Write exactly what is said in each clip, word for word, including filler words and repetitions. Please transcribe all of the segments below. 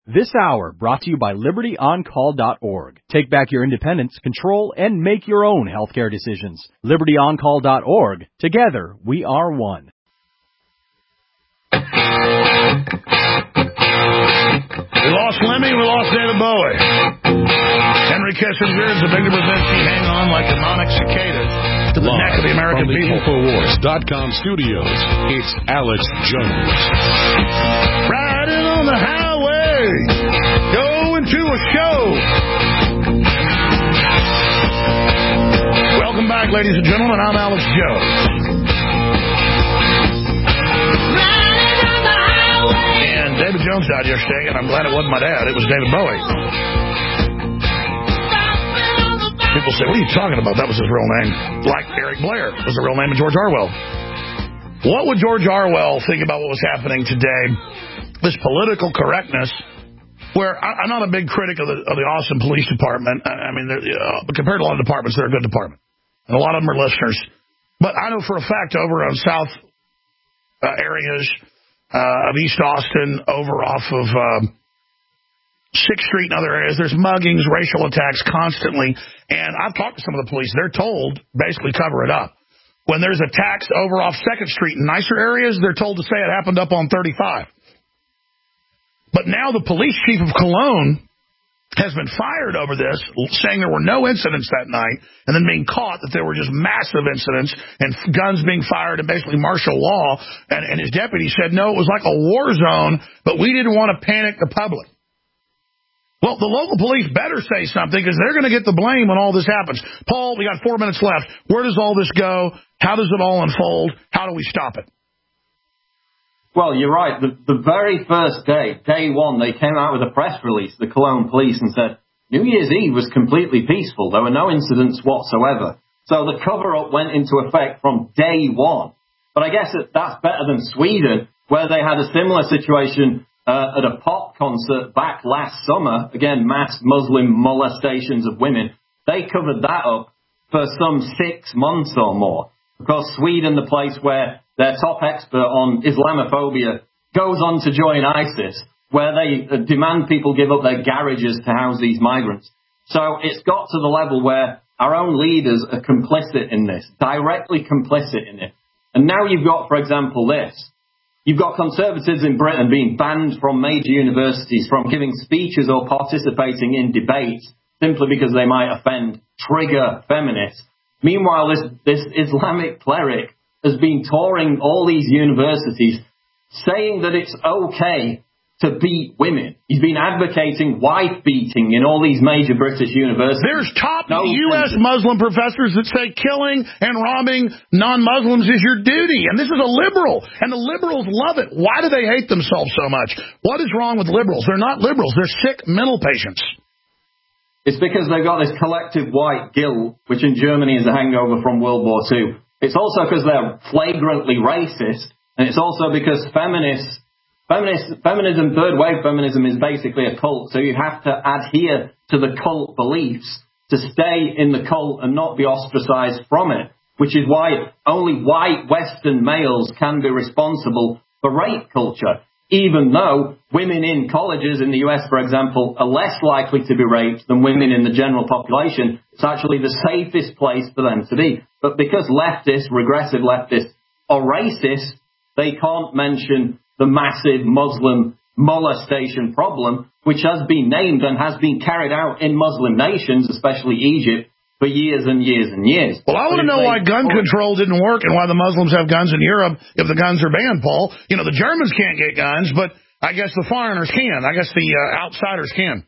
This hour brought to you by Liberty On Call dot org. Take back your independence, control, and make your own healthcare decisions. Liberty On Call dot org. Together, we are one. We lost Lemmy, we lost David Bowie. Henry Kissinger is the big Brzezinski hang on like a mnemonic cicada to the Live neck of the American from the people. Infowars dot com studios, it's Alex Jones. Riding on the highway, going to a show. Welcome back, ladies and gentlemen. I'm Alex Jones. David Jones died yesterday, and I'm glad it wasn't my dad. It was David Bowie. People say, what are you talking about? That was his real name. Like Eric Blair was the real name of George Orwell. What would George Orwell think about what was happening today? This political correctness, where I, I'm not a big critic of the, of the Austin Police Department. I, I mean, uh, compared to a lot of departments, they're a good department. And a lot of them are listeners. But I know for a fact over on South uh, areas... Uh, of East Austin, over off of um, sixth Street and other areas. There's muggings, racial attacks constantly. And I've talked to some of the police. They're told, basically, cover it up. When there's attacks over off second Street in nicer areas, they're told to say it happened up on thirty-five. But now the police chief of Cologne has been fired over this, saying there were no incidents that night, and then being caught that there were just massive incidents and guns being fired and basically martial law. And, and his deputy said, no, it was like a war zone, but we didn't want to panic the public. Well, the local police better say something because they're going to get the blame when all this happens. Paul, we got four minutes left. Where does all this go? How does it all unfold? How do we stop it? Well, you're right. The, the very first day, day one, they came out with a press release, the Cologne police, and said New Year's Eve was completely peaceful. There were no incidents whatsoever. So the cover-up went into effect from day one. But I guess that that's better than Sweden, where they had a similar situation uh, at a pop concert back last summer. Again, mass Muslim molestations of women. They covered that up for some six months or more. Of course, Sweden, the place where their top expert on Islamophobia goes on to join ISIS, where they uh, demand people give up their garages to house these migrants. So it's got to the level where our own leaders are complicit in this, directly complicit in it. And now you've got, for example, this. You've got conservatives in Britain being banned from major universities from giving speeches or participating in debates simply because they might offend, trigger feminists. Meanwhile, this, this Islamic cleric has been touring all these universities saying that it's okay to beat women. He's been advocating wife beating in all these major British universities. There's top no U S Muslim professors that say killing and robbing non-Muslims is your duty. And this is a liberal. And the liberals love it. Why do they hate themselves so much? What is wrong with liberals? They're not liberals. They're sick mental patients. It's because they've got this collective white guilt, which in Germany is a hangover from World War Two. It's also because they're flagrantly racist, and it's also because feminists, feminists, feminism, third wave feminism is basically a cult, so you have to adhere to the cult beliefs to stay in the cult and not be ostracized from it, which is why only white Western males can be responsible for rape culture, even though women in colleges in the U S, for example, are less likely to be raped than women in the general population. It's actually the safest place for them to be. But because leftists, regressive leftists, are racist, they can't mention the massive Muslim molestation problem, which has been named and has been carried out in Muslim nations, especially Egypt, for years and years and years. Well, I want to know why gun control didn't work and why the Muslims have guns in Europe if the guns are banned, Paul. You know, the Germans can't get guns, but I guess the foreigners can. I guess the uh, outsiders can.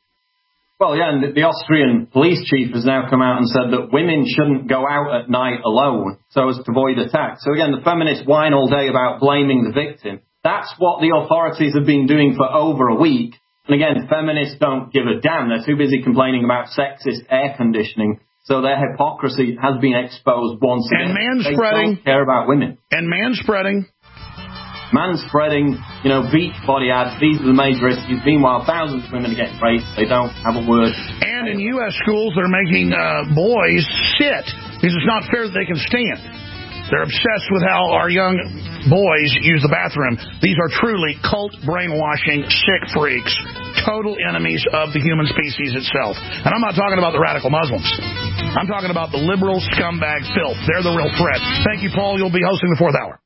Well, yeah, and the Austrian police chief has now come out and said that women shouldn't go out at night alone so as to avoid attack. So again, the feminists whine all day about blaming the victim. That's what the authorities have been doing for over a week. And again, feminists don't give a damn. They're too busy complaining about sexist air conditioning. So their hypocrisy has been exposed once again. And man-spreading. They don't care about women. And man-spreading. Man-spreading, you know, beach body ads. These are the major issues. Meanwhile, thousands of women are getting raped. They don't have a word. And in U S schools, they're making uh, boys sit because it's not fair that they can stand. They're obsessed with how our young boys use the bathroom. These are truly cult brainwashing, sick freaks, total enemies of the human species itself. And I'm not talking about the radical Muslims. I'm talking about the liberal scumbag filth. They're the real threat. Thank you, Paul. You'll be hosting the fourth hour.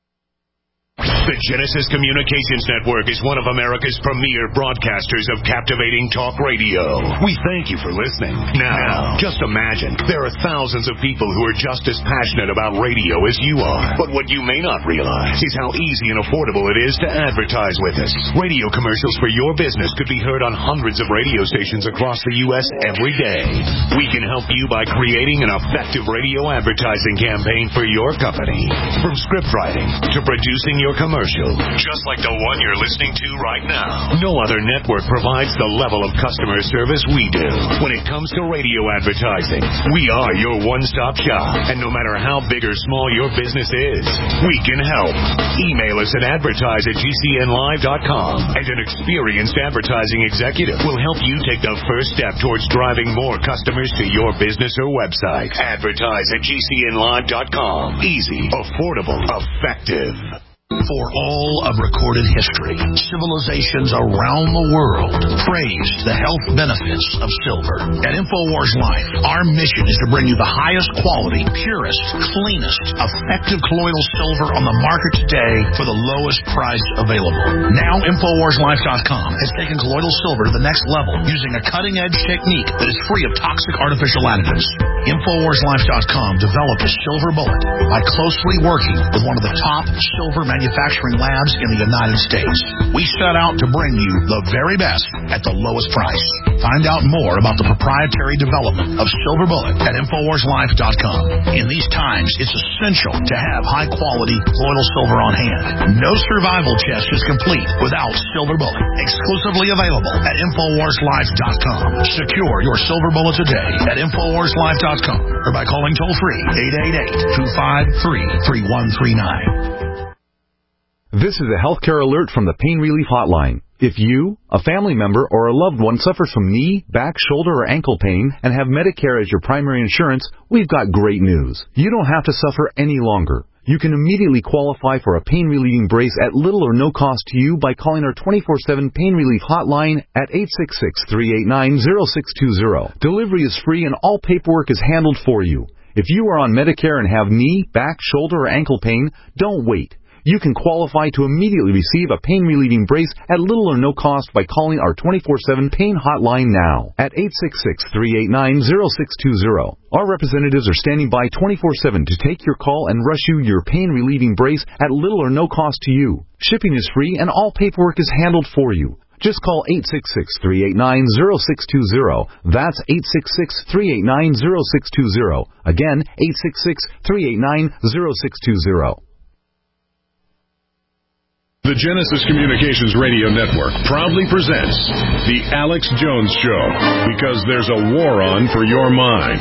The Genesis Communications Network is one of America's premier broadcasters of captivating talk radio. We thank you for listening. Now, just imagine, there are thousands of people who are just as passionate about radio as you are. But what you may not realize is how easy and affordable it is to advertise with us. Radio commercials for your business could be heard on hundreds of radio stations across the U S every day. We can help you by creating an effective radio advertising campaign for your company. From script writing to producing your commercial, just like the one you're listening to right now. No other network provides the level of customer service we do. When it comes to radio advertising, we are your one-stop shop. And no matter how big or small your business is, we can help. Email us at advertise at G C N live dot com, and an experienced advertising executive will help you take the first step towards driving more customers to your business or website. Advertise at G C N live dot com. Easy, affordable, effective. For all of recorded history, civilizations around the world praised the health benefits of silver. At InfoWars Life, our mission is to bring you the highest quality, purest, cleanest, effective colloidal silver on the market today for the lowest price available. Now, InfoWars Life dot com has taken colloidal silver to the next level using a cutting-edge technique that is free of toxic artificial additives. InfoWars Life dot com developed a silver bullet by closely working with one of the top silver manufacturers manufacturing labs in the United States. We set out to bring you the very best at the lowest price. Find out more about the proprietary development of Silver Bullet at InfoWars Life dot com. In these times, it's essential to have high-quality colloidal silver on hand. No survival chest is complete without Silver Bullet. Exclusively available at InfoWars Life dot com. Secure your Silver Bullet today at InfoWars Life dot com or by calling toll-free eight eight eight, two five three, three one three nine. This is a healthcare alert from the Pain Relief Hotline. If you, a family member, or a loved one suffers from knee, back, shoulder, or ankle pain and have Medicare as your primary insurance, we've got great news. You don't have to suffer any longer. You can immediately qualify for a pain-relieving brace at little or no cost to you by calling our twenty-four seven Pain Relief Hotline at eight six six, three eight nine, zero six two zero. Delivery is free and all paperwork is handled for you. If you are on Medicare and have knee, back, shoulder, or ankle pain, don't wait. You can qualify to immediately receive a pain-relieving brace at little or no cost by calling our twenty-four seven Pain Hotline now at eight six six, three eight nine, zero six two zero. Our representatives are standing by twenty-four seven to take your call and rush you your pain-relieving brace at little or no cost to you. Shipping is free and all paperwork is handled for you. Just call eight six six, three eight nine, zero six two zero. That's eight six six, three eight nine, zero six two zero. Again, eight six six, three eight nine, zero six two zero. The Genesis Communications Radio Network proudly presents The Alex Jones Show, because there's a war on for your mind.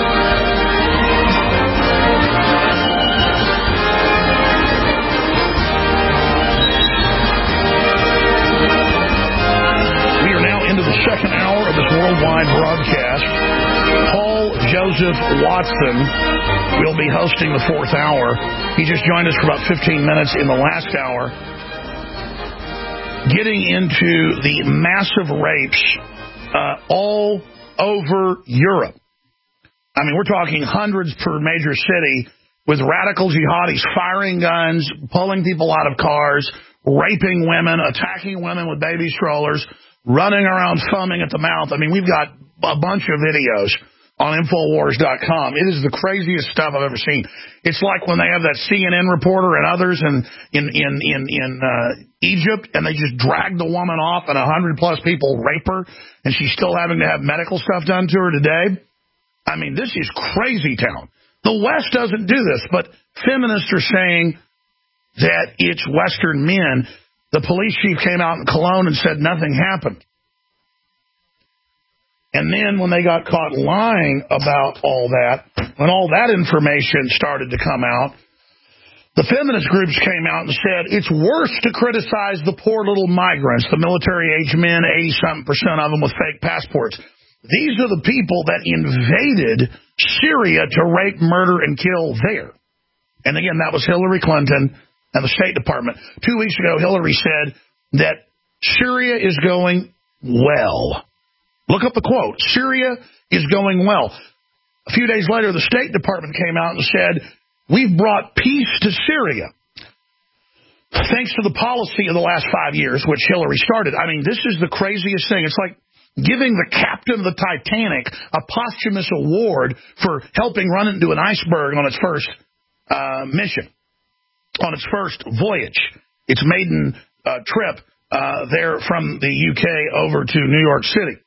We are now into the second hour of this worldwide broadcast. Paul Joseph Watson will be hosting the fourth hour. He just joined us for about fifteen minutes in the last hour, getting into the massive rapes uh, all over Europe. I mean, we're talking hundreds per major city, with radical jihadis firing guns, pulling people out of cars, raping women, attacking women with baby strollers, running around foaming at the mouth. I mean, we've got a bunch of videos on InfoWars dot com. It is the craziest stuff I've ever seen. It's like when they have that C N N reporter and others in in in in, in uh, Egypt, and they just drag the woman off, and a hundred plus people rape her, and she's still having to have medical stuff done to her today. I mean, this is crazy town. The West doesn't do this, but feminists are saying that it's Western men. The police chief came out in Cologne and said nothing happened. And then when they got caught lying about all that, when all that information started to come out, the feminist groups came out and said it's worse to criticize the poor little migrants, the military-age men, eighty-something percent of them with fake passports. These are the people that invaded Syria to rape, murder, and kill there. And again, that was Hillary Clinton and the State Department. Two weeks ago, Hillary said that Syria is going well. Look up the quote. Syria is going well. A few days later, the State Department came out and said, we've brought peace to Syria. Thanks to the policy of the last five years, which Hillary started. I mean, this is the craziest thing. It's like giving the captain of the Titanic a posthumous award for helping run into an iceberg on its first uh, mission, on its first voyage, its maiden uh, trip uh, there from the U K over to New York City.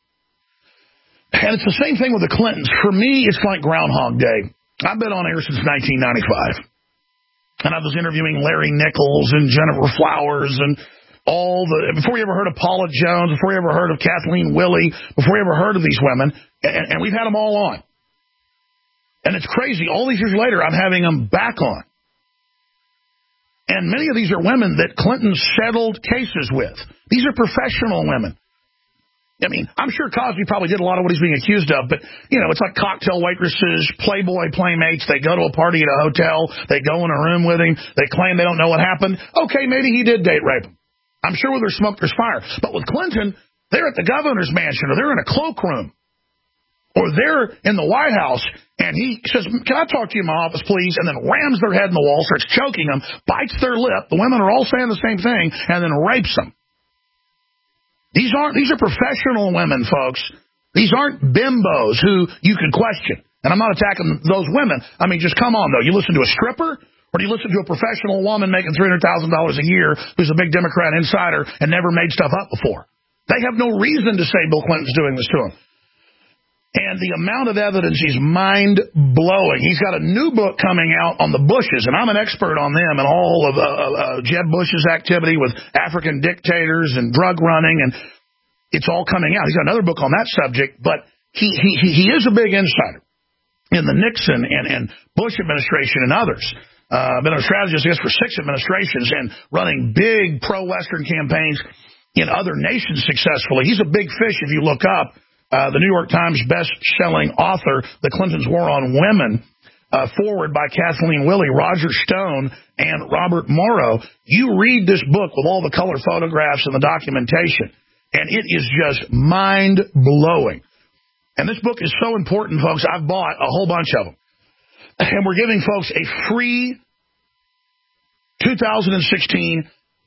And it's the same thing with the Clintons. For me, it's like Groundhog Day. I've been on air since nineteen ninety-five. And I was interviewing Larry Nichols and Jennifer Flowers and all the... Before you ever heard of Paula Jones, before you ever heard of Kathleen Willey, before you ever heard of these women, and, and we've had them all on. And it's crazy. All these years later, I'm having them back on. And many of these are women that Clinton settled cases with. These are professional women. I mean, I'm sure Cosby probably did a lot of what he's being accused of, but, you know, it's like cocktail waitresses, Playboy playmates. They go to a party at a hotel. They go in a room with him. They claim they don't know what happened. Okay, maybe he did date rape him. I'm sure where there's smoke, there's fire. But with Clinton, they're at the governor's mansion, or they're in a cloakroom, or they're in the White House, and he says, can I talk to you in my office, please? And then rams their head in the wall, starts choking them, bites their lip. The women are all saying the same thing, and then rapes them. These aren't, these are professional women, folks. These aren't bimbos who you can question. And I'm not attacking those women. I mean, just come on, though. You listen to a stripper, or do you listen to a professional woman making three hundred thousand dollars a year who's a big Democrat insider and never made stuff up before? They have no reason to say Bill Clinton's doing this to them. And the amount of evidence is mind-blowing. He's got a new book coming out on the Bushes, and I'm an expert on them and all of uh, uh, Jeb Bush's activity with African dictators and drug running, and it's all coming out. He's got another book on that subject, but he he, he is a big insider in the Nixon and, and Bush administration and others. Uh, been a strategist, I guess, for six administrations and running big pro-Western campaigns in other nations successfully. He's a big fish if you look up. Uh, the New York Times best-selling author, The Clintons' War on Women, uh, forward by Kathleen Willey, Roger Stone, and Robert Morrow. You read this book with all the color photographs and the documentation, and it is just mind-blowing. And this book is so important, folks, I've bought a whole bunch of them. And we're giving folks a free two thousand sixteen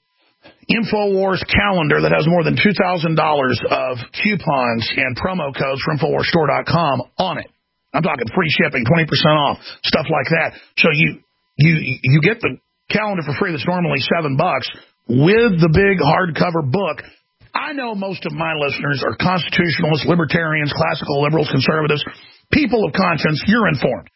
InfoWars calendar that has more than two thousand dollars of coupons and promo codes from InfoWars Store dot com on it. I'm talking free shipping, twenty percent off, stuff like that. So you you you get the calendar for free that's normally seven bucks with the big hardcover book. I know most of my listeners are constitutionalists, libertarians, classical liberals, conservatives, people of conscience. You're informed.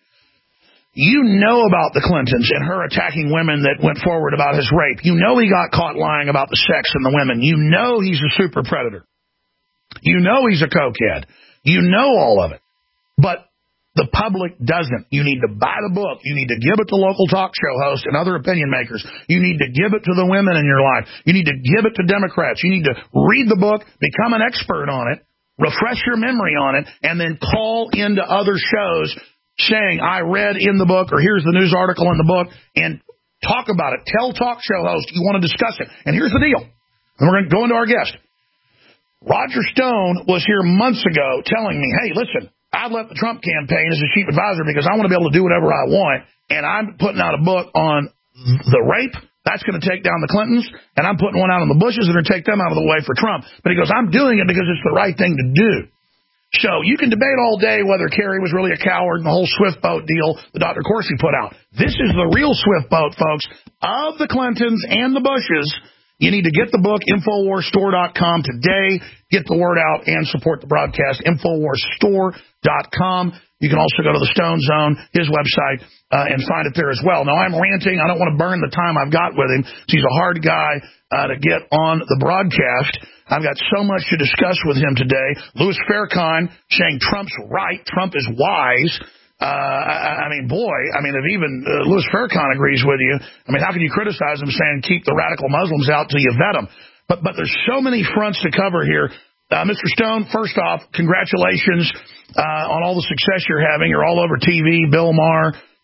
You know about the Clintons and her attacking women that went forward about his rape. You know he got caught lying about the sex and the women. You know he's a super predator. You know he's a cokehead. You know all of it. But the public doesn't. You need to buy the book. You need to give it to local talk show hosts and other opinion makers. You need to give it to the women in your life. You need to give it to Democrats. You need to read the book, become an expert on it, refresh your memory on it, and then call into other shows saying, I read in the book, or here's the news article in the book, and talk about it. Tell talk show hosts you want to discuss it. And here's the deal. And we're going to go into our guest. Roger Stone was here months ago telling me, hey, listen, I've left the Trump campaign as a chief advisor because I want to be able to do whatever I want, and I'm putting out a book on the rape. That's going to take down the Clintons, and I'm putting one out on the Bushes that are going to take them out of the way for Trump. But he goes, I'm doing it because it's the right thing to do. So you can debate all day whether Kerry was really a coward and the whole Swift boat deal that Doctor Corsi put out. This is the real Swift boat, folks, of the Clintons and the Bushes. You need to get the book, InfoWars Store dot com today. Get the word out and support the broadcast, InfoWars Store dot com. You can also go to the Stone Zone, his website, uh, and find it there as well. Now, I'm ranting. I don't want to burn the time I've got with him. He's a hard guy uh, to get on the broadcast. I've got so much to discuss with him today. Louis Farrakhan saying Trump's right, Trump is wise. Uh, I, I mean, boy, I mean, if even uh, Louis Farrakhan agrees with you, I mean, how can you criticize him saying keep the radical Muslims out till you vet them? But, but there's so many fronts to cover here. Uh, Mister Stone, first off, congratulations uh, on all the success you're having. You're all over T V, Bill Maher,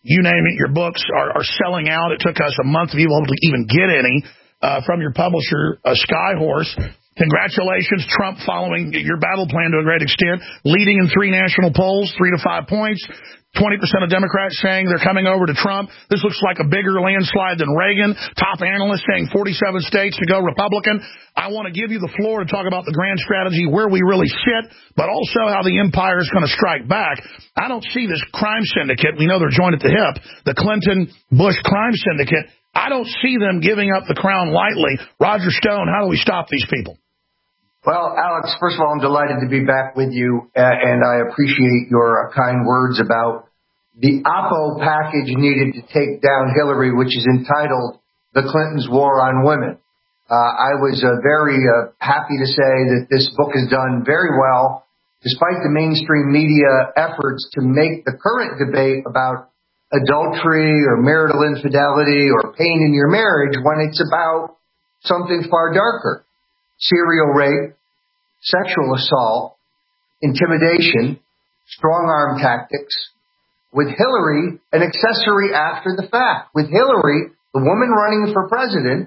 you name it, your books are, are selling out. It took us a month to be able to even get any uh, from your publisher, uh, Skyhorse. Congratulations, Trump, following your battle plan to a great extent, leading in three national polls, three to five points. twenty percent of Democrats saying they're coming over to Trump. This looks like a bigger landslide than Reagan. Top analysts saying forty-seven states to go Republican. I want to give you the floor to talk about the grand strategy, where we really sit, but also how the empire is going to strike back. I don't see this crime syndicate. We know they're joined at the hip, the Clinton-Bush crime syndicate. I don't see them giving up the crown lightly. Roger Stone, how do we stop these people? Well, Alex, first of all, I'm delighted to be back with you, uh, and I appreciate your uh, kind words about the Oppo package needed to take down Hillary, which is entitled The Clintons' War on Women. Uh, I was uh, very uh, happy to say that this book has done very well, despite the mainstream media efforts to make the current debate about adultery or marital infidelity or pain in your marriage when it's about something far darker. Serial rape, sexual assault, intimidation, strong-arm tactics. With Hillary, an accessory after the fact. With Hillary, the woman running for president,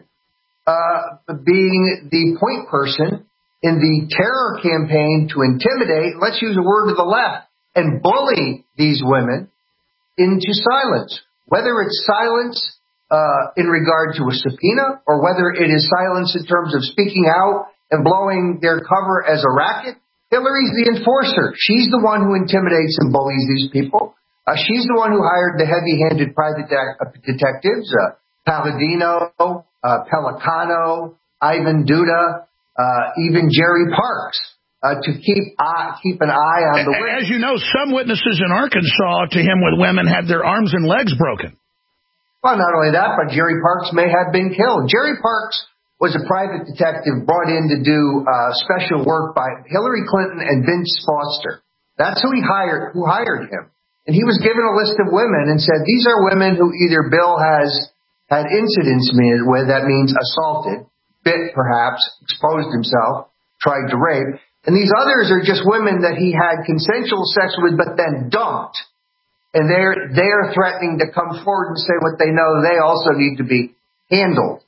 uh, being the point person in the terror campaign to intimidate, let's use a word to the left, and bully these women into silence. Whether it's silence uh, in regard to a subpoena, or whether it is silence in terms of speaking out and blowing their cover as a racket, Hillary's the enforcer. She's the one who intimidates and bullies these people. Uh, she's the one who hired the heavy-handed private de- uh, detectives, uh, Palladino, uh, Pelicano, Ivan Duda, uh, even Jerry Parks, uh, to keep uh, keep an eye on the witness. As you know, some witnesses in Arkansas to him with women had their arms and legs broken. Well, not only that, but Jerry Parks may have been killed. Jerry Parks was a private detective brought in to do uh, special work by Hillary Clinton and Vince Foster. That's who he hired, who hired him. And he was given a list of women and said, these are women who either Bill has had incidents with, that means assaulted, bit perhaps, exposed himself, tried to rape. And these others are just women that he had consensual sex with but then dumped. And they're, they're threatening to come forward and say what they know they also need to be handled.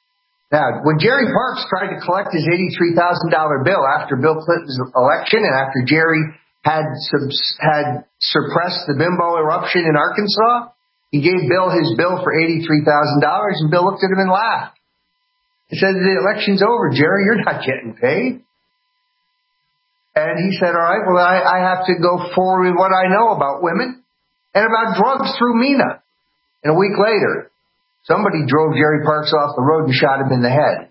Now, when Jerry Parks tried to collect his eighty-three thousand dollars bill after Bill Clinton's election and after Jerry had subs- had suppressed the bimbo eruption in Arkansas, he gave Bill his bill for eighty-three thousand dollars, and Bill looked at him and laughed. He said, the election's over, Jerry, you're not getting paid. And he said, all right, well, I, I have to go forward with what I know about women and about drugs through Mina. And a week later, somebody drove Jerry Parks off the road and shot him in the head.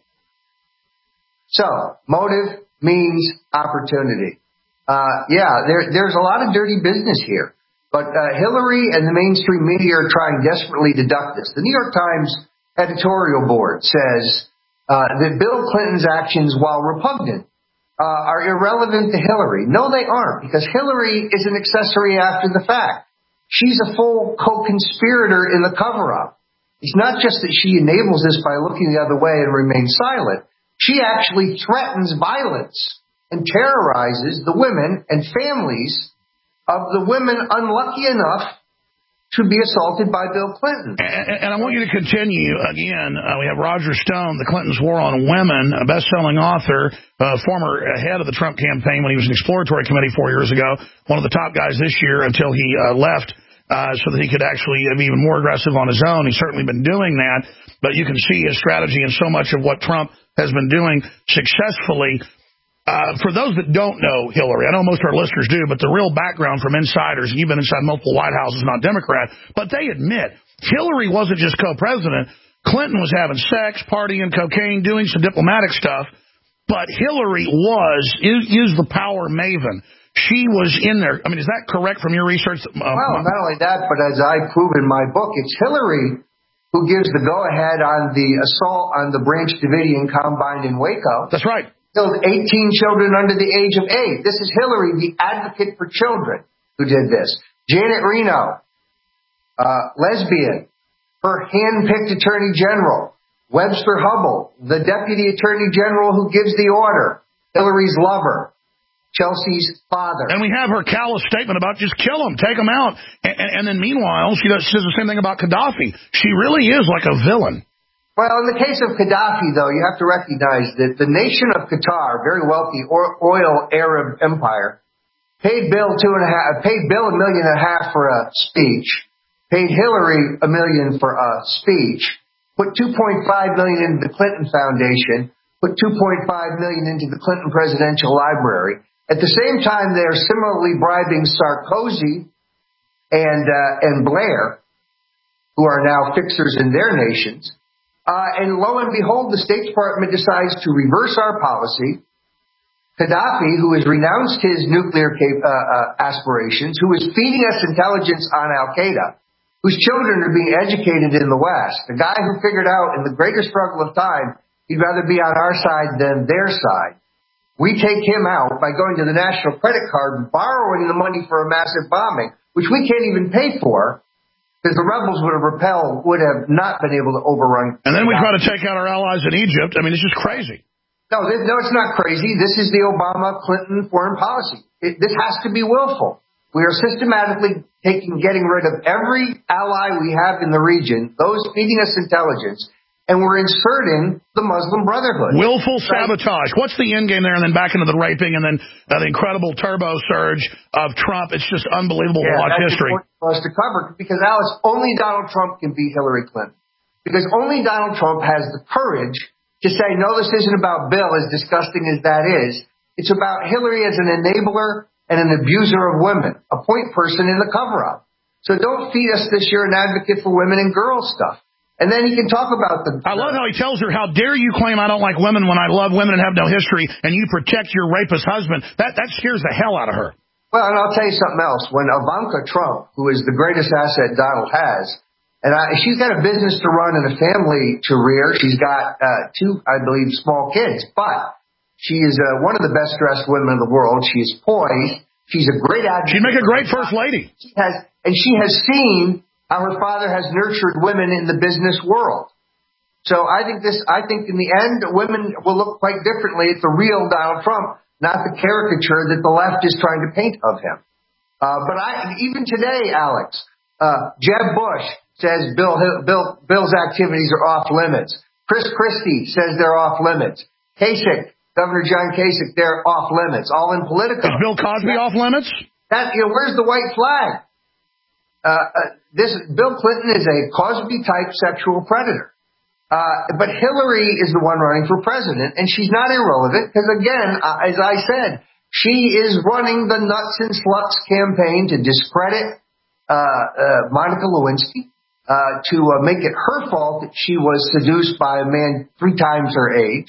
So, motive means opportunity. Uh, yeah, there, there's a lot of dirty business here. But uh, Hillary and the mainstream media are trying desperately to duck this. The New York Times editorial board says uh, that Bill Clinton's actions, while repugnant, uh, are irrelevant to Hillary. No, they aren't, because Hillary is an accessory after the fact. She's a full co-conspirator in the cover-up. It's not just that she enables this by looking the other way and remains silent. She actually threatens violence and terrorizes the women and families of the women unlucky enough to be assaulted by Bill Clinton. And, and I want you to continue again. Uh, we have Roger Stone, The Clintons' War on Women, a best-selling author, uh, former head of the Trump campaign when he was an exploratory committee four years ago, one of the top guys this year until he uh, left. Uh, so that he could actually be even more aggressive on his own. He's certainly been doing that, but you can see his strategy in so much of what Trump has been doing successfully. Uh, for those that don't know Hillary, I know most of our listeners do, but the real background from insiders, and you've been inside multiple White Houses, not Democrat, but they admit Hillary wasn't just co-president. Clinton was having sex, partying, cocaine, doing some diplomatic stuff, but Hillary was, is, is the power maven. She was in there. I mean, is that correct from your research? Uh, well, not only that, but as I prove in my book, it's Hillary who gives the go-ahead on the assault on the Branch Davidian Combine in Waco. That's right. Killed eighteen children under the age of eight. This is Hillary, the advocate for children, who did this. Janet Reno, uh, lesbian, her hand-picked attorney general. Webster Hubbell, the deputy attorney general who gives the order. Hillary's lover. Chelsea's father. And we have her callous statement about just kill them, take them out. And, and, and then meanwhile, she, does, she says the same thing about Gaddafi. She really is like a villain. Well, in the case of Gaddafi, though, you have to recognize that the nation of Qatar, very wealthy oil Arab empire, paid Bill two and a half, paid Bill a million and a half for a speech, paid Hillary a million for a speech, put two point five million into the Clinton Foundation, put two point five million into the Clinton Presidential Library. At the same time, they're similarly bribing Sarkozy and uh, and Blair, who are now fixers in their nations. Uh, and lo and behold, the State Department decides to reverse our policy. Gaddafi, who has renounced his nuclear cap- uh, uh, aspirations, who is feeding us intelligence on Al-Qaeda, whose children are being educated in the West, the guy who figured out in the greater struggle of time he'd rather be on our side than their side. We take him out by going to the national credit card and borrowing the money for a massive bombing, which we can't even pay for, because the rebels would have repelled, would have not been able to overrun. And then we try to take out our allies in Egypt. I mean, it's just crazy. No, this, no, it's not crazy. This is the Obama-Clinton foreign policy. It, this has to be willful. We are systematically taking, getting rid of every ally we have in the region, those feeding us intelligence, and we're inserting the Muslim Brotherhood. Willful sabotage. What's the end game there? And then back into the raping, and then uh, the incredible turbo surge of Trump. It's just unbelievable yeah, to watch that's history. For us to cover, because Alice, only Donald Trump can beat Hillary Clinton. Because only Donald Trump has the courage to say, no, this isn't about Bill, as disgusting as that is. It's about Hillary as an enabler and an abuser of women, a point person in the cover-up. So don't feed us this year an advocate for women and girls stuff. And then he can talk about the... I love how he tells her, how dare you claim I don't like women when I love women and have no history, and you protect your rapist husband. That that scares the hell out of her. Well, and I'll tell you something else. When Ivanka Trump, who is the greatest asset Donald has, and I, she's got a business to run and a family to rear. She's got uh, two, I believe, small kids. But she is uh, one of the best-dressed women in the world. She is poised. She's a great advocate. She'd make a great first lady. She has, and she has seen how her father has nurtured women in the business world. So I think this, I think in the end, women will look quite differently at the real Donald Trump, not the caricature that the left is trying to paint of him. Uh, but I, even today, Alex, uh, Jeb Bush says Bill, Bill, Bill's activities are off limits. Chris Christie says they're off limits. Kasich, Governor John Kasich, they're off limits. All in Politico. Is Bill Cosby that, off limits? That, you know, where's the white flag? Uh, uh, this Bill Clinton is a Cosby-type sexual predator. Uh, but Hillary is the one running for president, and she's not irrelevant because, again, uh, as I said, she is running the nuts and sluts campaign to discredit uh, uh, Monica Lewinsky, uh, to uh, make it her fault that she was seduced by a man three times her age.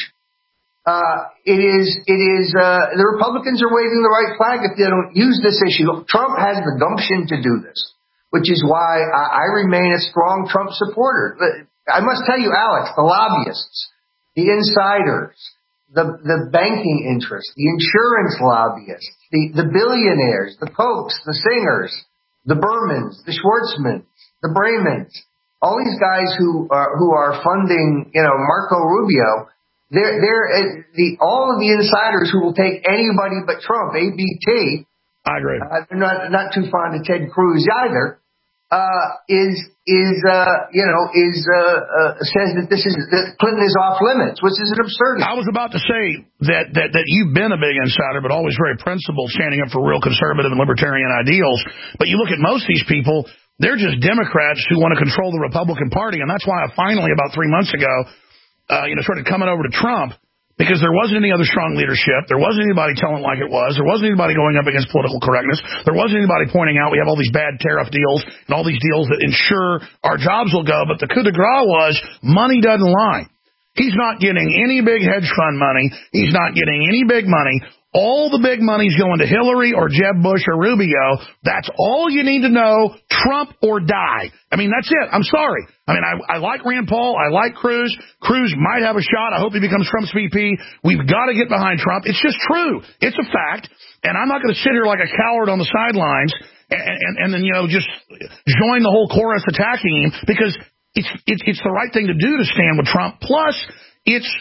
Uh, it is, it is, uh, the Republicans are waving the right flag if they don't use this issue. Trump has the gumption to do this, which is why I, I remain a strong Trump supporter. I must tell you, Alex, the lobbyists, the insiders, the, the banking interests, the insurance lobbyists, the, the billionaires, the Kochs, the Singers, the Bermans, the Schwartzmans, the Brahmans, all these guys who are, who are funding, you know, Marco Rubio, they're, they're, the, all of the insiders who will take anybody but Trump, A B T. I agree. Uh, they're not, not too fond of Ted Cruz either. Uh, is, is, uh, you know, is, uh, uh, says that this is, that Clinton is off limits, which is an absurdity. I was about to say that, that, that you've been a big insider, but always very principled, standing up for real conservative and libertarian ideals. But you look at most of these people, they're just Democrats who want to control the Republican Party. And that's why I finally, about three months ago, uh, you know, started coming over to Trump. Because there wasn't any other strong leadership. There wasn't anybody telling like it was. There wasn't anybody going up against political correctness. There wasn't anybody pointing out we have all these bad tariff deals and all these deals that ensure our jobs will go. But the coup de grace was money doesn't lie. He's not getting any big hedge fund money. He's not getting any big money. All the big money's going to Hillary or Jeb Bush or Rubio. That's all you need to know. Trump or die. I mean, that's it. I'm sorry. I mean, I, I like Rand Paul. I like Cruz. Cruz might have a shot. I hope he becomes Trump's V P. We've got to get behind Trump. It's just true. It's a fact. And I'm not going to sit here like a coward on the sidelines and, and, and then, you know, just join the whole chorus attacking him, because it's, it's, it's the right thing to do to stand with Trump. Plus, it's,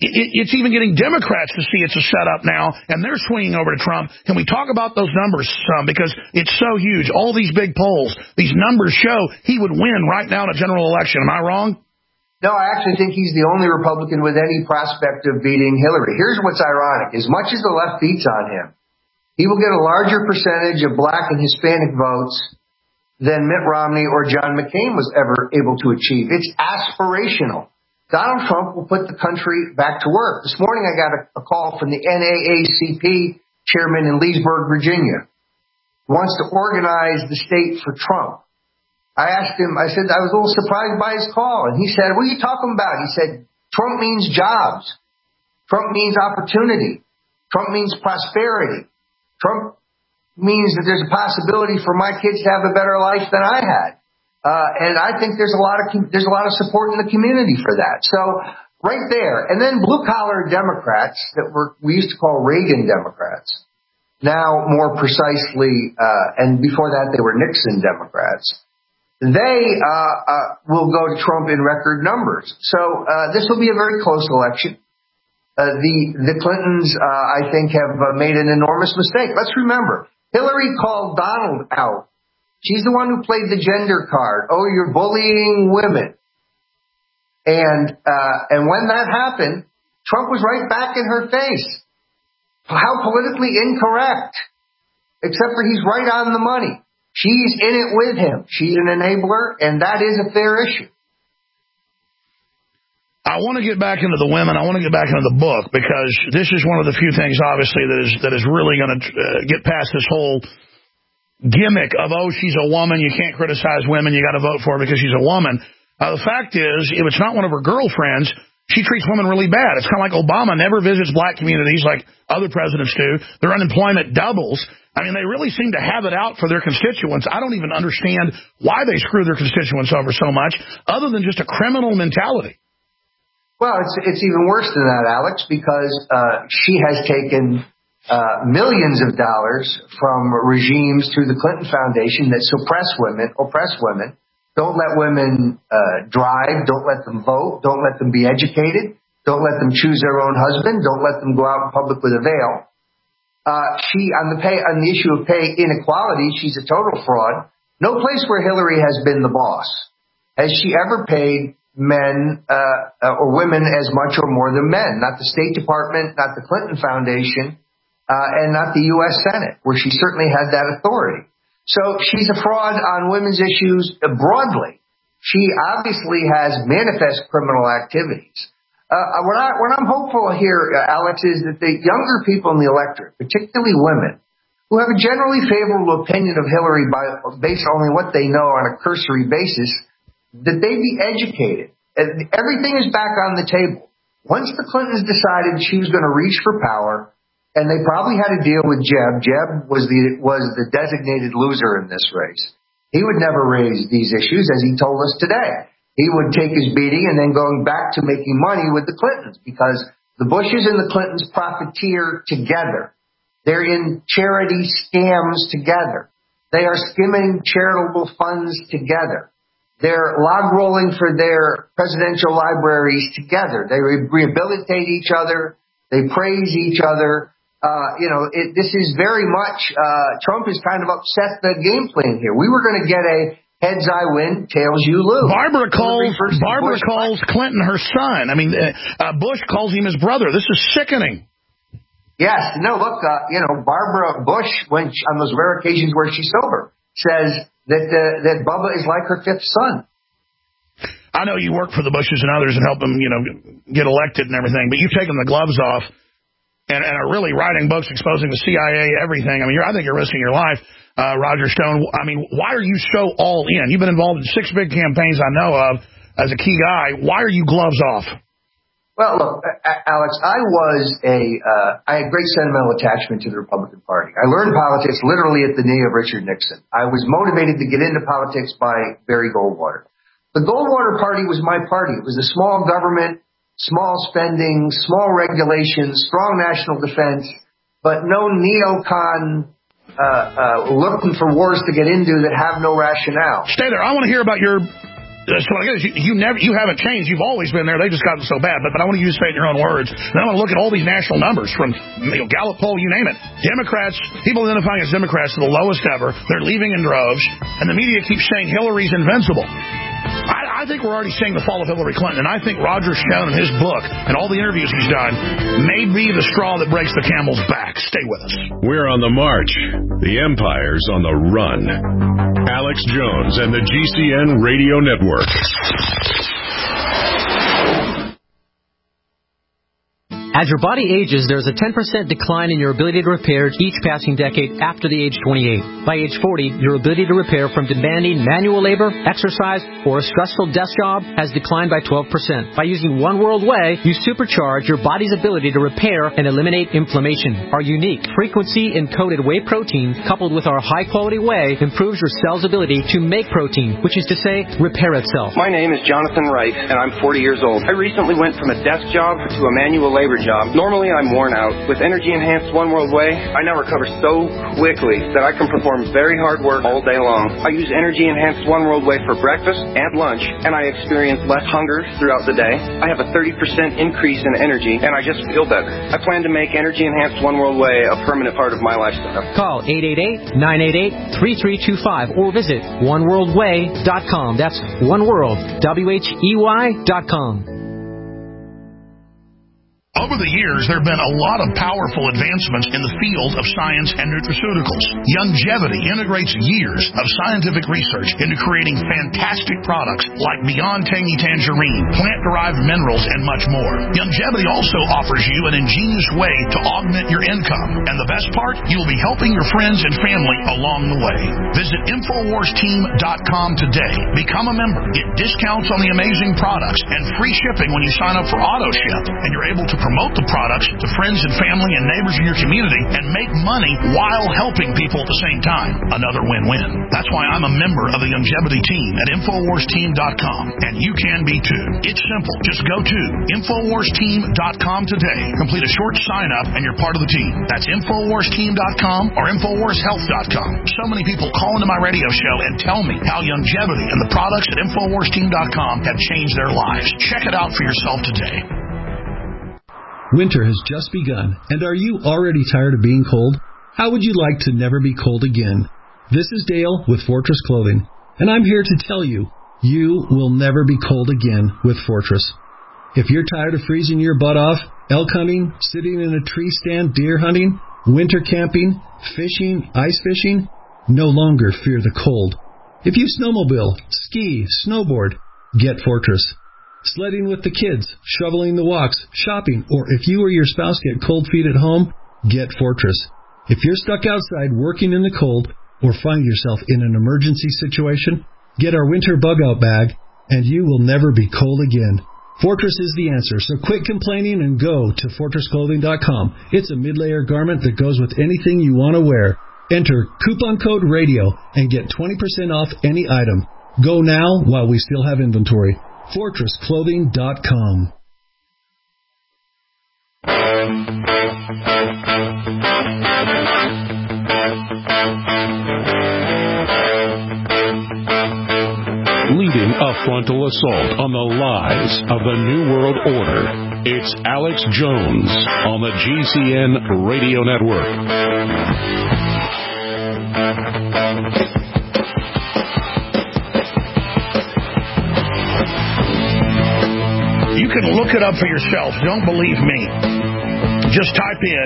it, it's even getting Democrats to see it's a setup now, and they're swinging over to Trump. Can we talk about those numbers some? Because it's so huge. All these big polls, these numbers show he would win right now in a general election. Am I wrong? No, I actually think he's the only Republican with any prospect of beating Hillary. Here's what's ironic. As much as the left beats on him, he will get a larger percentage of black and Hispanic votes than Mitt Romney or John McCain was ever able to achieve. It's aspirational. Donald Trump will put the country back to work. This morning I got a, a call from the N double A C P chairman in Leesburg, Virginia, who wants to organize the state for Trump. I asked him, I said, I was a little surprised by his call. And he said, what are you talking about? He said, Trump means jobs. Trump means opportunity. Trump means prosperity. Trump means that there's a possibility for my kids to have a better life than I had. Uh, and I think there's a lot of, there's a lot of support in the community for that. So right there. And then blue collar Democrats that were, we used to call Reagan Democrats. Now more precisely, uh, and before that they were Nixon Democrats. They uh, uh, will go to Trump in record numbers. So uh, this will be a very close election. Uh, the the Clintons, uh, I think, have uh, made an enormous mistake. Let's remember, Hillary called Donald out. She's the one who played the gender card. Oh, you're bullying women. And uh, and when that happened, Trump was right back in her face. How politically incorrect. Except for he's right on the money. She's in it with him. She's an enabler, and that is a fair issue. I want to get back into the women. I want to get back into the book because this is one of the few things, obviously, that is that is really going to uh, get past this whole gimmick of, oh, she's a woman, you can't criticize women, you got to vote for her because she's a woman. Uh, the fact is, if it's not one of her girlfriends, she treats women really bad. It's kind of like Obama never visits black communities like other presidents do. Their unemployment doubles. I mean, they really seem to have it out for their constituents. I don't even understand why they screw their constituents over so much, other than just a criminal mentality. Well, it's it's even worse than that, Alex, because uh, she has taken uh, millions of dollars from regimes through the Clinton Foundation that suppress women, oppress women, don't let women uh, drive, don't let them vote, don't let them be educated, don't let them choose their own husband, don't let them go out in public with a veil. Uh, she, on the pay, on the issue of pay inequality, she's a total fraud. No place where Hillary has been the boss has she ever paid men uh, or women as much or more than men. Not the State Department, not the Clinton Foundation, uh, and not the U S Senate, where she certainly had that authority. So she's a fraud on women's issues broadly. She obviously has manifest criminal activities. Uh, what, I, what I'm hopeful here, uh, Alex, is that the younger people in the electorate, particularly women, who have a generally favorable opinion of Hillary by, based only on what they know on a cursory basis, that they be educated. And everything is back on the table. Once the Clintons decided she was going to reach for power, and they probably had to deal with Jeb. Jeb was the was the designated loser in this race. He would never raise these issues, as he told us today. He would take his beating and then going back to making money with the Clintons because the Bushes and the Clintons profiteer together. They're in charity scams together. They are skimming charitable funds together. They're log rolling for their presidential libraries together. They re- rehabilitate each other. They praise each other. Uh, you know, it, this is very much, uh, Trump has kind of upset the game plan here. We were going to get a heads I win, tails you lose. Barbara calls Barbara Bush calls Clinton her son. I mean, uh, Bush calls him his brother. This is sickening. Yes. No, look, uh, you know, Barbara Bush, when she, on those rare occasions where she's sober, says that uh, that Bubba is like her fifth son. I know you work for the Bushes and others and help them, you know, get elected and everything, but you've taken the gloves off and, and are really writing books exposing the C I A, everything. I mean, you're, I think you're risking your life. Uh, Roger Stone, I mean, why are you so all in? You've been involved in six big campaigns I know of as a key guy. Why are you gloves off? Well, look, Alex, I was a, uh, I had great sentimental attachment to the Republican Party. I learned politics literally at the knee of Richard Nixon. I was motivated to get into politics by Barry Goldwater. The Goldwater Party was my party. It was a small government, small spending, small regulations, strong national defense, but no neocon Uh, uh, looking for wars to get into that have no rationale. Stay there. I want to hear about your So what I guess you, you never, you haven't changed. You've always been there. They've just gotten so bad. But, but I want you to say it in your own words. And I want to look at all these national numbers from you know, Gallup poll, you name it. Democrats, people identifying as Democrats are the lowest ever. They're leaving in droves. And the media keeps saying Hillary's invincible. I, I think we're already seeing the fall of Hillary Clinton. And I think Roger Stone in his book and all the interviews he's done may be the straw that breaks the camel's back. Stay with us. We're on the march. The empire's on the run. Alex Jones and the G C N Radio Network. As your body ages, there's a ten percent decline in your ability to repair each passing decade after the age twenty-eight. By age forty, your ability to repair from demanding manual labor, exercise, or a stressful desk job has declined by twelve percent. By using One World Whey, you supercharge your body's ability to repair and eliminate inflammation. Our unique frequency-encoded whey protein, coupled with our high-quality whey, improves your cell's ability to make protein, which is to say, repair itself. My name is Jonathan Wright, and I'm forty years old. I recently went from a desk job to a manual labor job. Normally, I'm worn out. With energy-enhanced One World Whey, I now recover so quickly that I can perform very hard work all day long. I use energy-enhanced One World Whey for breakfast and lunch, and I experience less hunger throughout the day. I have a thirty percent increase in energy, and I just feel better. I plan to make energy-enhanced One World Whey a permanent part of my lifestyle. Call eight eight eight, nine eight eight, three three two five or visit one world whey dot com. That's One World, W H E Y dot com. Over the years, there have been a lot of powerful advancements in the field of science and nutraceuticals. Youngevity integrates years of scientific research into creating fantastic products like Beyond Tangy Tangerine, plant-derived minerals, and much more. Youngevity also offers you an ingenious way to augment your income. And the best part, you will be helping your friends and family along the way. Visit Infowars Team dot com today. Become a member. Get discounts on the amazing products and free shipping when you sign up for AutoShip. And you're able to promote the products to friends and family and neighbors in your community and make money while helping people at the same time. Another win-win. That's why I'm a member of the Youngevity team at Infowars Team dot com. And you can be too. It's simple. Just go to Infowars Team dot com today. Complete a short sign-up and you're part of the team. That's Infowars Team dot com or Infowars Health dot com. So many people call into my radio show and tell me how Youngevity and the products at Infowars Team dot com have changed their lives. Check it out for yourself today. Winter has just begun, and are you already tired of being cold? How would you like to never be cold again? This is Dale with Fortress Clothing, and I'm here to tell you, you will never be cold again with Fortress. If you're tired of freezing your butt off, elk hunting, sitting in a tree stand deer hunting, winter camping, fishing, ice fishing, no longer fear the cold. If you snowmobile, ski, snowboard, get Fortress. Sledding with the kids, shoveling the walks, shopping, or if you or your spouse get cold feet at home, get Fortress. If you're stuck outside working in the cold or find yourself in an emergency situation, get our winter bug-out bag, and you will never be cold again. Fortress is the answer, so quit complaining and go to Fortress Clothing dot com. It's a mid-layer garment that goes with anything you want to wear. Enter coupon code RADIO and get twenty percent off any item. Go now while we still have inventory. Fortress Clothing dot com. Leading a frontal assault on the lies of the New World Order, it's Alex Jones on the G C N Radio Network. You can look it up for yourself. Don't believe me. Just type in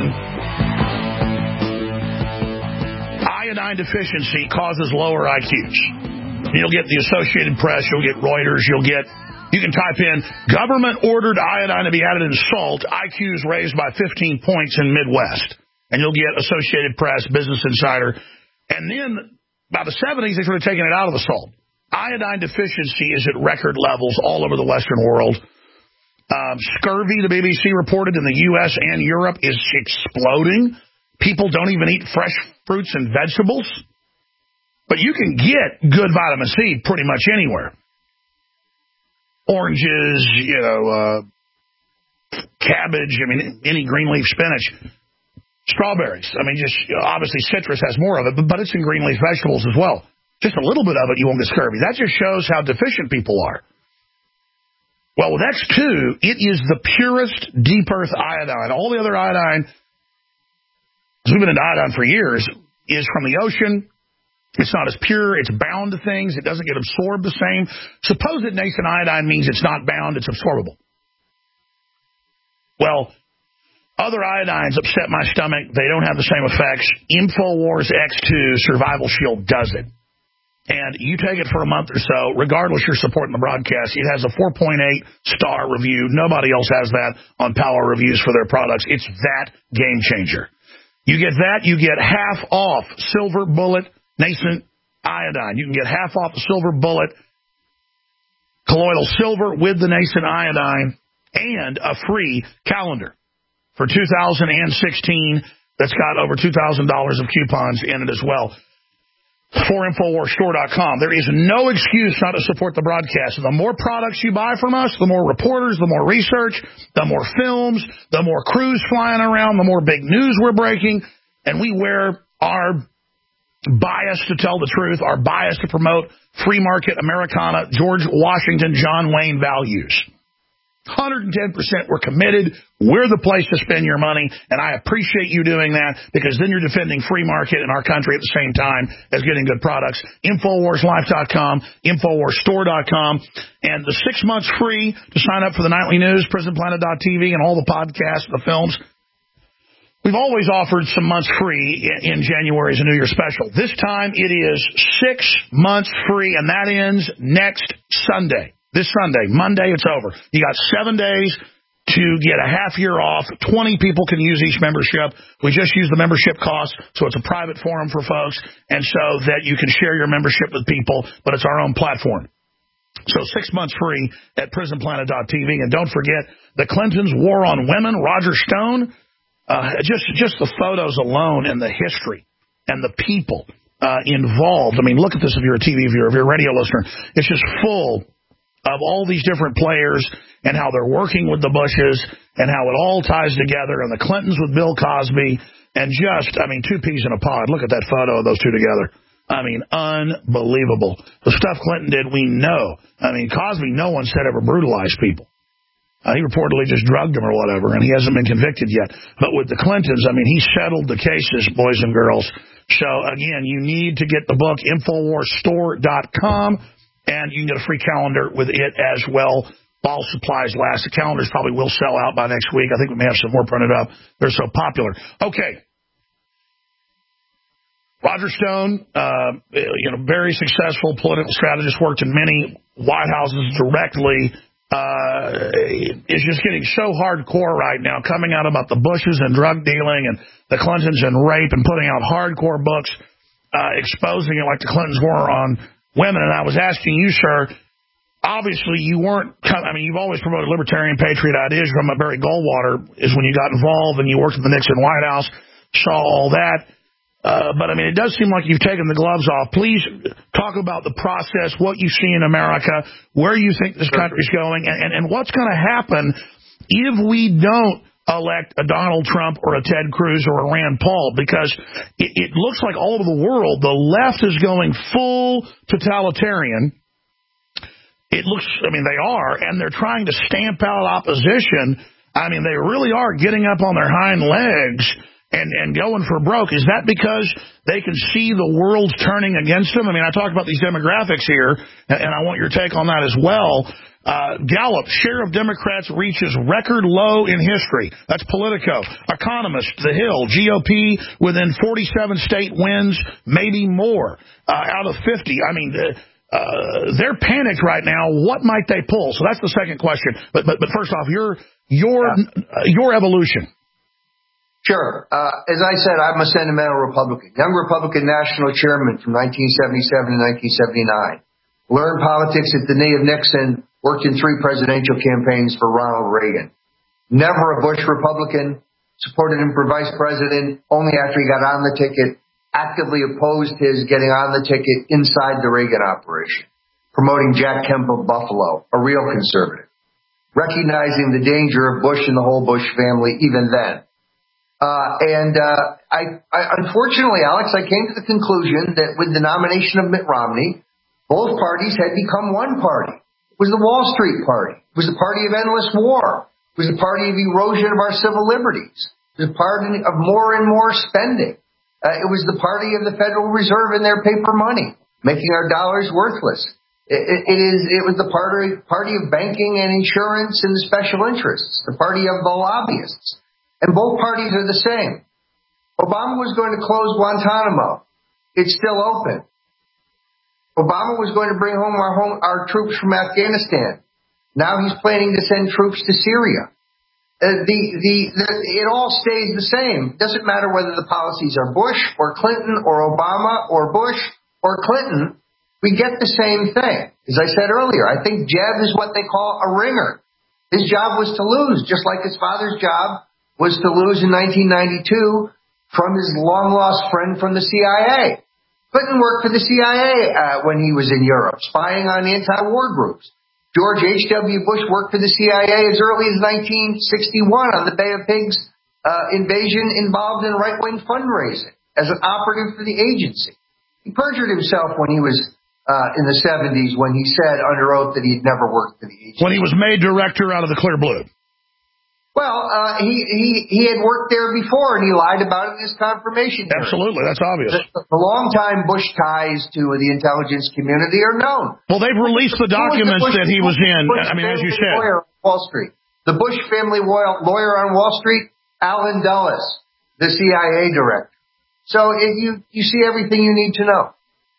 iodine deficiency causes lower I Qs. You'll get the Associated Press. You'll get Reuters. You'll get, you can type in government ordered iodine to be added in salt. I Qs raised by fifteen points in Midwest. And you'll get Associated Press, Business Insider. And then by the seventies, they started taking it out of the salt. Iodine deficiency is at record levels all over the Western world. Um, scurvy, the B B C reported, in the U S and Europe is exploding. People don't even eat fresh fruits and vegetables. But you can get good vitamin C pretty much anywhere. Oranges, you know, uh, cabbage, I mean, any green leaf spinach. Strawberries. I mean, just, you know, obviously citrus has more of it, but, but it's in green leaf vegetables as well. just a little bit of it, you won't get scurvy. That just shows how deficient people are. Well, with X two, it is the purest deep earth iodine. All the other iodine, we've been into iodine for years, is from the ocean. It's not as pure. It's bound to things. It doesn't get absorbed the same. Supposed nascent iodine means it's not bound. It's absorbable. Well, other iodines upset my stomach. They don't have the same effects. InfoWars X two Survival Shield does it. And you take it for a month or so, regardless you're supporting the broadcast. It has a four point eight star review. Nobody else has that on Power Reviews for their products. It's that game changer. You get that, you get half off Silver Bullet Nascent Iodine. You can get half off the Silver Bullet Colloidal Silver with the Nascent Iodine and a free calendar for two thousand sixteen that's got over two thousand dollars of coupons in it as well. For Infowars Store dot com. There is no excuse not to support the broadcast. The more products you buy from us, the more reporters, the more research, the more films, the more crews flying around, the more big news we're breaking, and we wear our bias to tell the truth, our bias to promote free market Americana, George Washington, John Wayne values. one hundred ten percent we're committed. We're the place to spend your money, and I appreciate you doing that because then you're defending free market in our country at the same time as getting good products. Infowars Life dot com, Infowars Store dot com, and the six months free to sign up for the nightly news, Prison Planet dot T V, and all the podcasts, the films. We've always offered some months free in January as a New Year special. This time it is six months free, and that ends next Sunday. This Sunday, Monday, it's over. You got seven days to get a half year off. twenty people can use each membership. We just use the membership cost, so it's a private forum for folks, and so that you can share your membership with people, but it's our own platform. So six months free at Prison Planet dot T V. And don't forget, the Clintons' war on women, Roger Stone, uh, just, just the photos alone and the history and the people uh, involved. I mean, look at this if you're a T V viewer, if you're a radio listener. It's just full of all these different players and how they're working with the Bushes and how it all ties together, and the Clintons with Bill Cosby, and just, I mean, two peas in a pod. Look at that photo of those two together. I mean, unbelievable. The stuff Clinton did, we know. I mean, Cosby, no one said ever brutalized people. Uh, he reportedly just drugged them or whatever, and he hasn't been convicted yet. But with the Clintons, I mean, he settled the cases, boys and girls. So, again, you need to get the book, Infowars Store dot com. And you can get a free calendar with it as well while supplies last. The calendars probably will sell out by next week. I think we may have some more printed up. They're so popular. Okay. Roger Stone, uh, you know, very successful political strategist, worked in many White Houses directly, uh, is just getting so hardcore right now, coming out about the Bushes and drug dealing and the Clintons and rape and putting out hardcore books, uh, exposing it like the Clintons were on women. And I was asking you, sir, obviously you weren't, I mean, you've always promoted libertarian patriot ideas. From Barry Goldwater is when you got involved and you worked in the Nixon White House, saw all that. Uh, but, I mean, it does seem like you've taken the gloves off. Please talk about the process, what you see in America, where you think this country's going, and, and, and what's going to happen if we don't elect a Donald Trump or a Ted Cruz or a Rand Paul, because it, it looks like all over the world, the left is going full totalitarian. It looks, I mean, they are, and they're trying to stamp out opposition. I mean, they really are getting up on their hind legs and, and going for broke. Is that because they can see the world turning against them? I mean, I talked about these demographics here, and, and I want your take on that as well. Uh, Gallup, share of Democrats reaches record low in history. That's Politico. Economist, The Hill, G O P within forty-seven state wins, maybe more, uh, out of fifty. I mean, uh, uh, they're panicked right now. What might they pull? So that's the second question. But but, but first off, your your uh, your evolution. Sure. Uh, as I said, I'm a sentimental Republican, young Republican national chairman from nineteen seventy-seven to nineteen seventy-nine. Learned politics at the knee of Nixon. Worked in three presidential campaigns for Ronald Reagan. Never a Bush Republican. Supported him for vice president only after he got on the ticket. Actively opposed his getting on the ticket inside the Reagan operation. Promoting Jack Kemp of Buffalo, a real conservative. Recognizing the danger of Bush and the whole Bush family even then. Uh, and uh, I, I, unfortunately, Alex, I came to the conclusion that with the nomination of Mitt Romney, both parties had become one party. It was the Wall Street Party. It was the party of endless war. It was the party of erosion of our civil liberties. It was the party of more and more spending. Uh, it was the party of the Federal Reserve and their paper money, making our dollars worthless. It, it, it is. It was the party, party of banking and insurance and the special interests, the party of the lobbyists. And both parties are the same. Obama was going to close Guantanamo. It's still open. Obama was going to bring home our, home, our troops from Afghanistan. Now he's planning to send troops to Syria. Uh, the, the, the, it all stays the same. It doesn't matter whether the policies are Bush or Clinton or Obama or Bush or Clinton. We get the same thing. As I said earlier, I think Jeb is what they call a ringer. His job was to lose, just like his father's job was to lose in nineteen ninety-two from his long-lost friend from the C I A. Clinton worked for the C I A uh, when he was in Europe, spying on anti-war groups. George H W. Bush worked for the C I A as early as nineteen sixty-one on the Bay of Pigs uh, invasion involved in right-wing fundraising as an operative for the agency. He perjured himself when he was uh, in the seventies when he said under oath that he had never worked for the agency. When he was made director out of the Clear Blue. Well, uh, he, he, he had worked there before, and he lied about it in his confirmation hearing. Absolutely, that's obvious. The, the long-time Bush ties to the intelligence community are known. Well, they've released the documents the Bush, that he was in. I mean, as you said. Lawyer on Wall Street. The Bush family lawyer on Wall Street, Allen Dulles, the C I A director. So if you, you see everything you need to know.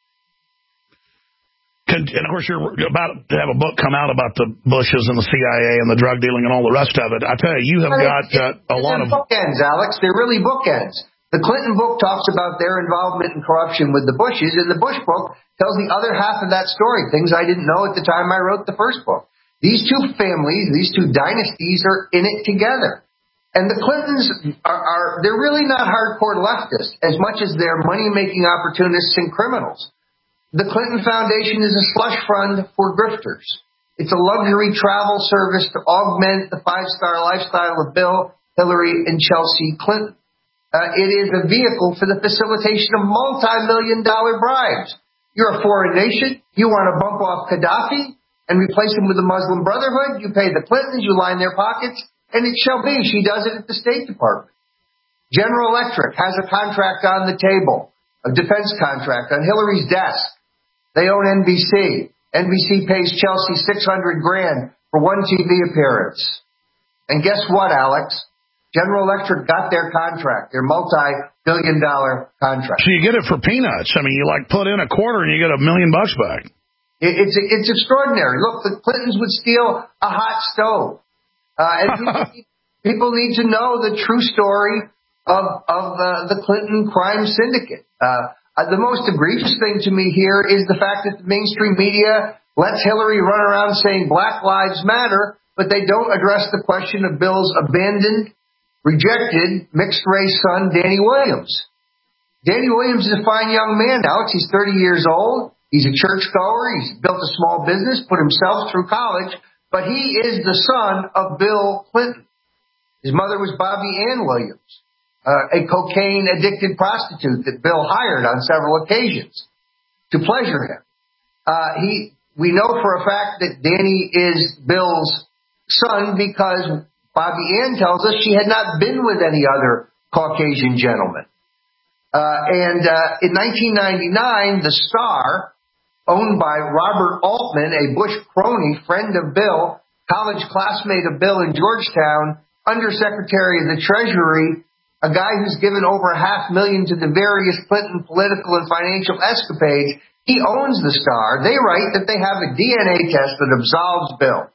And, of course, you're about to have a book come out about the Bushes and the C I A and the drug dealing and all the rest of it. I tell you, you have got uh, a lot of bookends, Alex. They're really bookends. The Clinton book talks about their involvement in corruption with the Bushes, and the Bush book tells the other half of that story, things I didn't know at the time I wrote the first book. These two families, these two dynasties are in it together. And the Clintons are, are they're really not hardcore leftists as much as they're money-making opportunists and criminals. The Clinton Foundation is a slush fund for grifters. It's a luxury travel service to augment the five-star lifestyle of Bill, Hillary, and Chelsea Clinton. Uh, it is a vehicle for the facilitation of multi-million dollar bribes. You're a foreign nation. You want to bump off Gaddafi and replace him with the Muslim Brotherhood. You pay the Clintons. You line their pockets. And it shall be. She does it at the State Department. General Electric has a contract on the table, a defense contract on Hillary's desk. They own N B C. N B C pays Chelsea six hundred grand for one T V appearance. And guess what, Alex? General Electric got their contract, their multi-billion dollar contract. So you get it for peanuts. I mean, you like put in a quarter and you get a million bucks back. It, it's it's extraordinary. Look, the Clintons would steal a hot stove. Uh, and people, people need to know the true story of, of uh, the Clinton crime syndicate. Uh, Uh, the most egregious thing to me here is the fact that the mainstream media lets Hillary run around saying Black Lives Matter, but they don't address the question of Bill's abandoned, rejected, mixed-race son, Danny Williams. Danny Williams is a fine young man, Alex. He's thirty years old. He's a churchgoer. He's built a small business, put himself through college, but he is the son of Bill Clinton. His mother was Bobby Ann Williams. Uh, a cocaine-addicted prostitute that Bill hired on several occasions to pleasure him. Uh, he, we know for a fact that Danny is Bill's son because Bobby Ann tells us she had not been with any other Caucasian gentleman. Uh, and uh, in nineteen ninety-nine, the Star, owned by Robert Altman, a Bush crony, friend of Bill, college classmate of Bill in Georgetown, Undersecretary of the Treasury, a guy who's given over a half million to the various Clinton political and financial escapades, he owns the Star. They write that they have a D N A test that absolves Bill.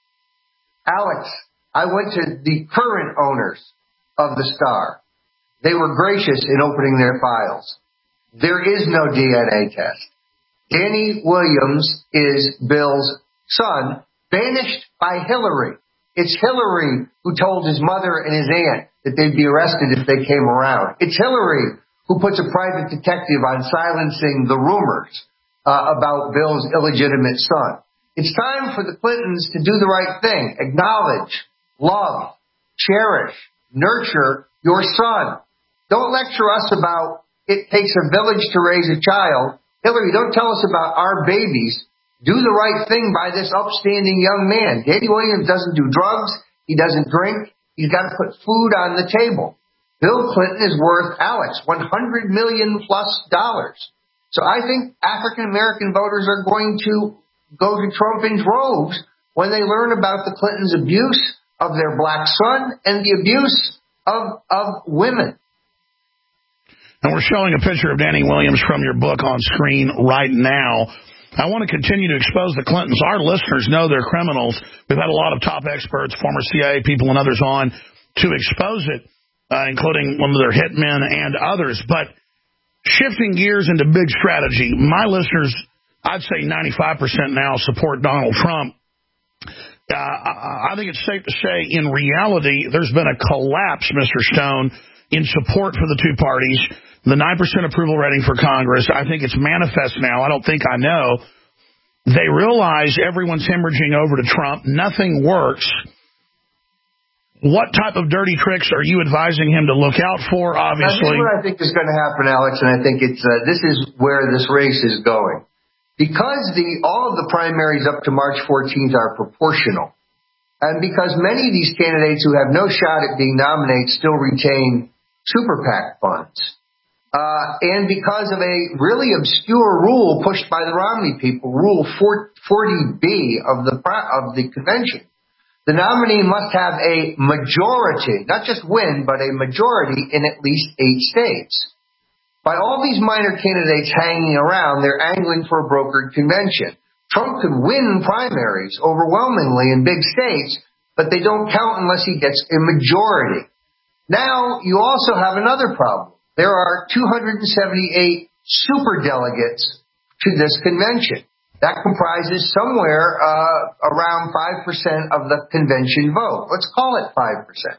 Alex, I went to the current owners of the Star. They were gracious in opening their files. There is no D N A test. Danny Williams is Bill's son, banished by Hillary. It's Hillary who told his mother and his aunt that they'd be arrested if they came around. It's Hillary who puts a private detective on silencing the rumors uh, about Bill's illegitimate son. It's time for the Clintons to do the right thing. Acknowledge, love, cherish, nurture your son. Don't lecture us about it takes a village to raise a child. Hillary, don't tell us about our babies. Do the right thing by this upstanding young man. Danny Williams doesn't do drugs. He doesn't drink. He's got to put food on the table. Bill Clinton is worth, Alex, one hundred million plus dollars. So I think African-American voters are going to go to Trump in droves when they learn about the Clintons' abuse of their black son and the abuse of, of women. And we're showing a picture of Danny Williams from your book on screen right now. I want to continue to expose the Clintons. Our listeners know they're criminals. We've had a lot of top experts, former C I A people and others on to expose it, uh, including one of their hitmen and others. But shifting gears into big strategy, my listeners, I'd say ninety-five percent now support Donald Trump. Uh, I think it's safe to say, in reality, there's been a collapse, Mister Stone, in support for the two parties. The nine percent approval rating for Congress, I think it's manifest now. I don't think I know. They realize everyone's hemorrhaging over to Trump. Nothing works. What type of dirty tricks are you advising him to look out for, obviously? This is what I think is going to happen, Alex, and I think it's uh, this is where this race is going. Because the all of the primaries up to March fourteenth are proportional, and because many of these candidates who have no shot at being nominated still retain super PAC funds, Uh, and because of a really obscure rule pushed by the Romney people, Rule forty B of the of the convention, the nominee must have a majority, not just win, but a majority in at least eight states. By all these minor candidates hanging around, they're angling for a brokered convention. Trump could win primaries overwhelmingly in big states, but they don't count unless he gets a majority. Now, you also have another problem. There are two hundred seventy-eight superdelegates to this convention. That comprises somewhere uh, around five percent of the convention vote. Let's call it five percent.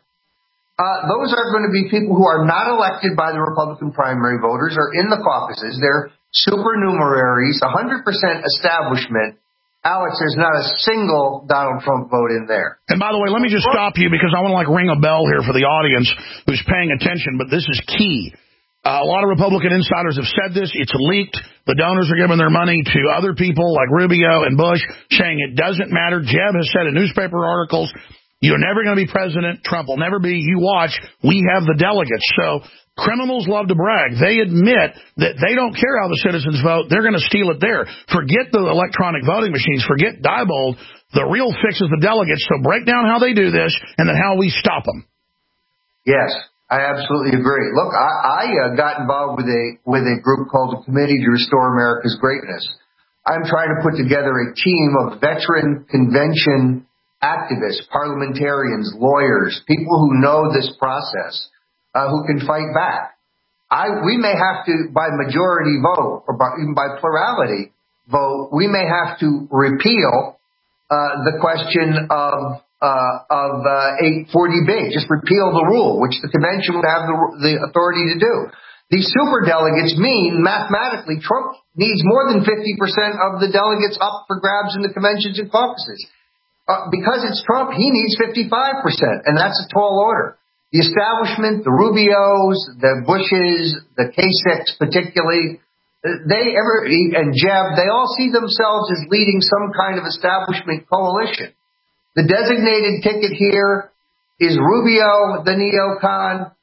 Uh, those are going to be people who are not elected by the Republican primary voters or in the caucuses. They're supernumeraries, one hundred percent establishment. Alex, there's not a single Donald Trump vote in there. And by the way, let me just stop you because I want to like ring a bell here for the audience who's paying attention, but this is key. Uh, a lot of Republican insiders have said this. It's leaked. The donors are giving their money to other people like Rubio and Bush, saying it doesn't matter. Jeb has said in newspaper articles, you're never going to be president. Trump will never be. You watch. We have the delegates. So criminals love to brag. They admit that they don't care how the citizens vote. They're going to steal it there. Forget the electronic voting machines. Forget Diebold. The real fix is the delegates. So break down how they do this and then how we stop them. Yes. I absolutely agree. Look, I, I uh, got involved with a with a group called the Committee to Restore America's Greatness. I'm trying to put together a team of veteran convention activists, parliamentarians, lawyers, people who know this process, uh, who can fight back. I we may have to, by majority vote or by, even by plurality vote, we may have to repeal uh, the question of. Uh, of uh, eight forty B, just repeal the rule, which the convention would have the, the authority to do. These superdelegates mean, mathematically, Trump needs more than fifty percent of the delegates up for grabs in the conventions and caucuses. Uh, because it's Trump, he needs fifty-five percent, and that's a tall order. The establishment, the Rubios, the Bushes, the Kasichs particularly, they ever, and Jeb, they all see themselves as leading some kind of establishment coalition. The designated ticket here is Rubio, the neocon,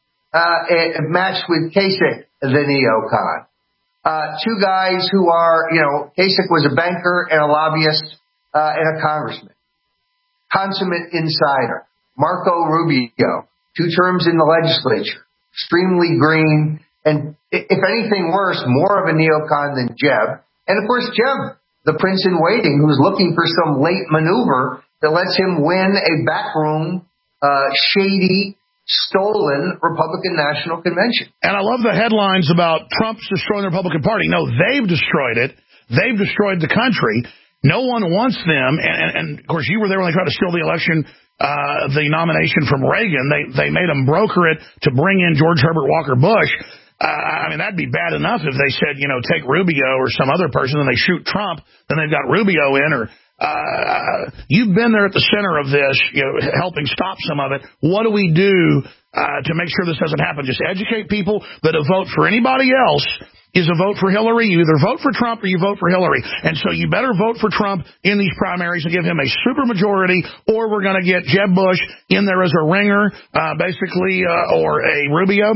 uh, matched with Kasich, the neocon. Uh, two guys who are, you know, Kasich was a banker and a lobbyist, uh, and a congressman. Consummate insider. Marco Rubio, two terms in the legislature, extremely green, and if anything worse, more of a neocon than Jeb. And of course, Jeb, the prince in waiting, who's looking for some late maneuver that lets him win a backroom, uh, shady, stolen Republican National Convention. And I love the headlines about Trump's destroying the Republican Party. No, they've destroyed it. They've destroyed the country. No one wants them. And, and, and of course, you were there when they tried to steal the election, uh, the nomination from Reagan. They they made them broker it to bring in George Herbert Walker Bush. Uh, I mean, that'd be bad enough if they said, you know, take Rubio or some other person and they shoot Trump. Then they've got Rubio in or uh, you've been there at the center of this, you know, helping stop some of it. What do we do uh, to make sure this doesn't happen? Just educate people that a vote for anybody else is a vote for Hillary. You either vote for Trump or you vote for Hillary. And so you better vote for Trump in these primaries and give him a supermajority, or we're going to get Jeb Bush in there as a ringer, uh, basically, uh, or a Rubio.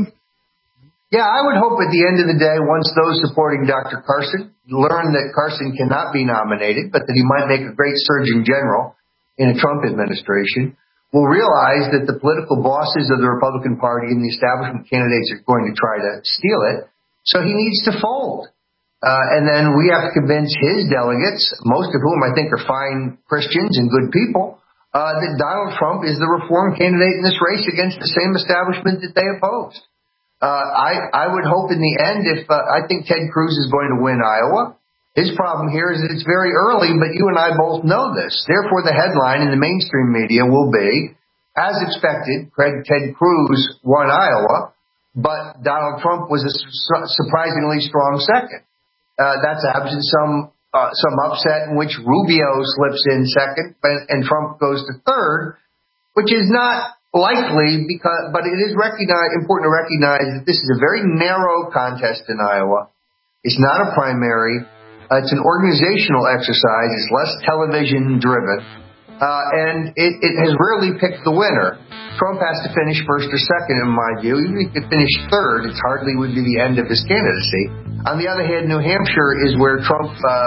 Yeah, I would hope at the end of the day, once those supporting Doctor Carson learn that Carson cannot be nominated, but that he might make a great Surgeon General in a Trump administration, will realize that the political bosses of the Republican Party and the establishment candidates are going to try to steal it. So he needs to fold. Uh, and then we have to convince his delegates, most of whom I think are fine Christians and good people, uh, that Donald Trump is the reform candidate in this race against the same establishment that they opposed. Uh, I, I would hope in the end, if uh, I think Ted Cruz is going to win Iowa. His problem here is that it's very early, but you and I both know this. Therefore, the headline in the mainstream media will be, as expected, Ted Cruz won Iowa, but Donald Trump was a su- surprisingly strong second. Uh, that's absent some uh, some upset in which Rubio slips in second and, and Trump goes to third, which is not likely, because, but it is recognize, important to recognize that this is a very narrow contest in Iowa. It's not a primary. Uh, it's an organizational exercise. It's less television driven. Uh, and it, it has rarely picked the winner. Trump has to finish first or second, in my view. Even if he could finish third, it hardly would be the end of his candidacy. On the other hand, New Hampshire is where Trump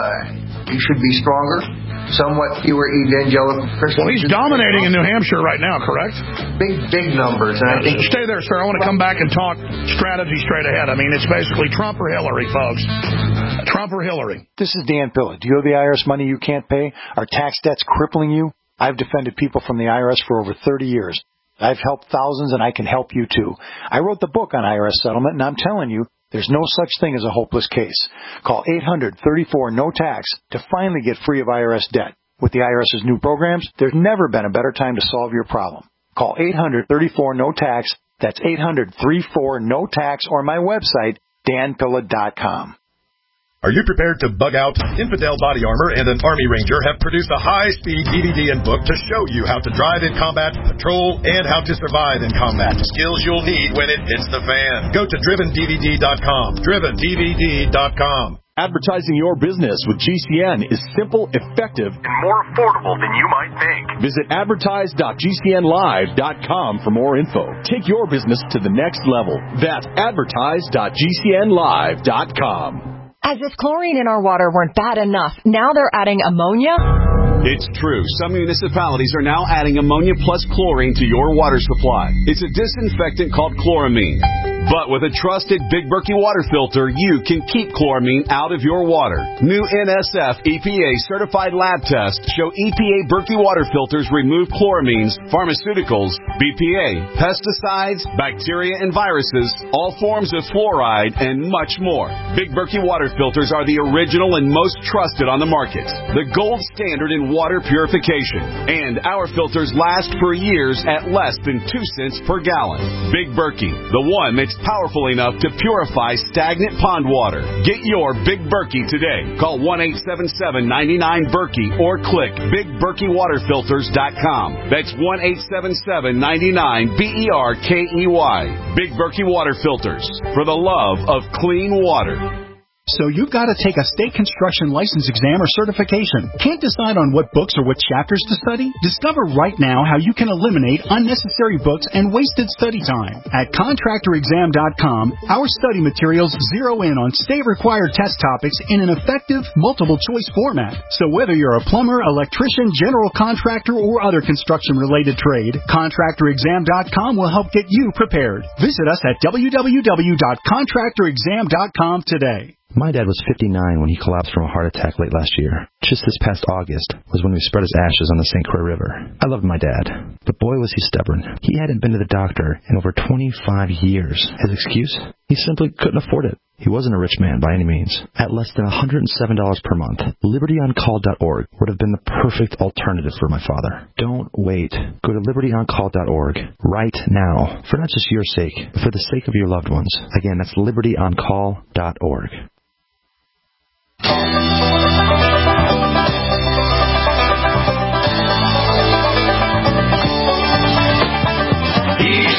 uh, he should be stronger. Somewhat fewer evangelical Christians. Well, he's dominating in New Hampshire right now, correct? Big, big numbers. And I think Stay there, sir. I want to come back and talk strategy straight ahead. I mean, it's basically Trump or Hillary, folks. Trump or Hillary. This is Dan Pilla. Do you have the I R S money you can't pay? Are tax debts crippling you? I've defended people from the I R S for over thirty years. I've helped thousands, and I can help you, too. I wrote the book on I R S settlement, and I'm telling you, there's no such thing as a hopeless case. Call eight hundred thirty-four no tax to finally get free of I R S debt. With the IRS's new programs, there's never been a better time to solve your problem. Call eight hundred thirty-four no tax. That's eight hundred thirty-four no tax, or my website, dan pilla dot com. Are you prepared to bug out? Infidel Body Armor and an Army Ranger have produced a high-speed D V D and book to show you how to drive in combat, patrol, and how to survive in combat. Skills you'll need when it hits the fan. Go to driven d v d dot com. driven d v d dot com. Advertising your business with G C N is simple, effective, And more affordable than you might think. Visit advertise dot g c n live dot com for more info. Take your business to the next level. That's advertise dot g c n live dot com. As if chlorine in our water weren't bad enough, now they're adding ammonia? It's true. Some municipalities are now adding ammonia plus chlorine to your water supply. It's a disinfectant called chloramine. But with a trusted Big Berkey water filter, you can keep chloramine out of your water. New N S F E P A certified lab tests show E P A Berkey water filters remove chloramines, pharmaceuticals, B P A, pesticides, bacteria and viruses, all forms of fluoride, and much more. Big Berkey water filters are the original and most trusted on the market. The gold standard in water purification. And our filters last for years at less than two cents per gallon. Big Berkey, the one that's powerful enough to purify stagnant pond water. Get your Big Berkey today. Call one eight seven seven, nine nine, Berkey or click big berkey water filters dot com. That's one eight seven seven, nine nine, B E R K E Y. Big Berkey Water Filters, for the love of clean water. So you've got to take a state construction license exam or certification. Can't decide on what books or what chapters to study? Discover right now how you can eliminate unnecessary books and wasted study time. At contractor exam dot com, our study materials zero in on state-required test topics in an effective, multiple-choice format. So whether you're a plumber, electrician, general contractor, or other construction-related trade, contractor exam dot com will help get you prepared. Visit us at w w w dot contractor exam dot com today. My dad was fifty-nine when he collapsed from a heart attack late last year. Just this past August was when we spread his ashes on the Saint Croix River. I loved my dad, but boy was he stubborn. He hadn't been to the doctor in over twenty-five years. His excuse? He simply couldn't afford it. He wasn't a rich man by any means. At less than one hundred seven dollars per month, liberty on call dot org would have been the perfect alternative for my father. Don't wait. Go to liberty on call dot org right now, for not just your sake, but for the sake of your loved ones. Again, that's liberty on call dot org.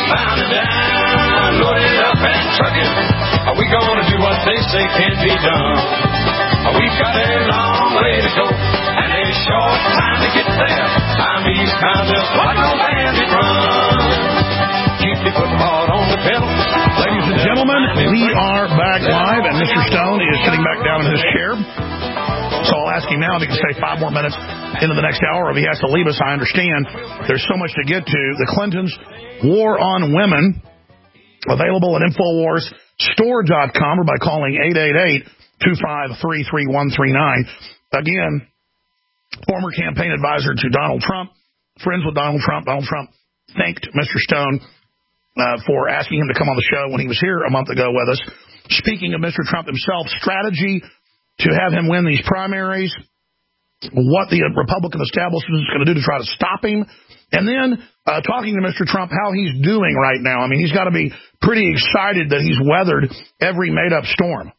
pound it down, load it up and truck it. We gonna do what they say can't be done. We've got a long way to go and a short time to get there. I'm eastbound, just like no bandit run. Keep your foot hard on the pedal. Ladies and gentlemen, we are back live, and Mister Stone is sitting back down in his chair. So I'll ask him now if he can stay five more minutes into the next hour. If he has to leave us, I understand. There's so much to get to. The Clintons' War on Women, available at Infowars Store dot com or by calling eight eight eight, two five three, three one three nine. Again, former campaign advisor to Donald Trump, friends with Donald Trump. Donald Trump thanked Mister Stone uh, for asking him to come on the show when he was here a month ago with us. Speaking of Mister Trump himself, strategy to have him win these primaries, what the Republican establishment is going to do to try to stop him, and then uh, talking to Mister Trump how he's doing right now. I mean, he's got to be pretty excited that he's weathered every made-up storm.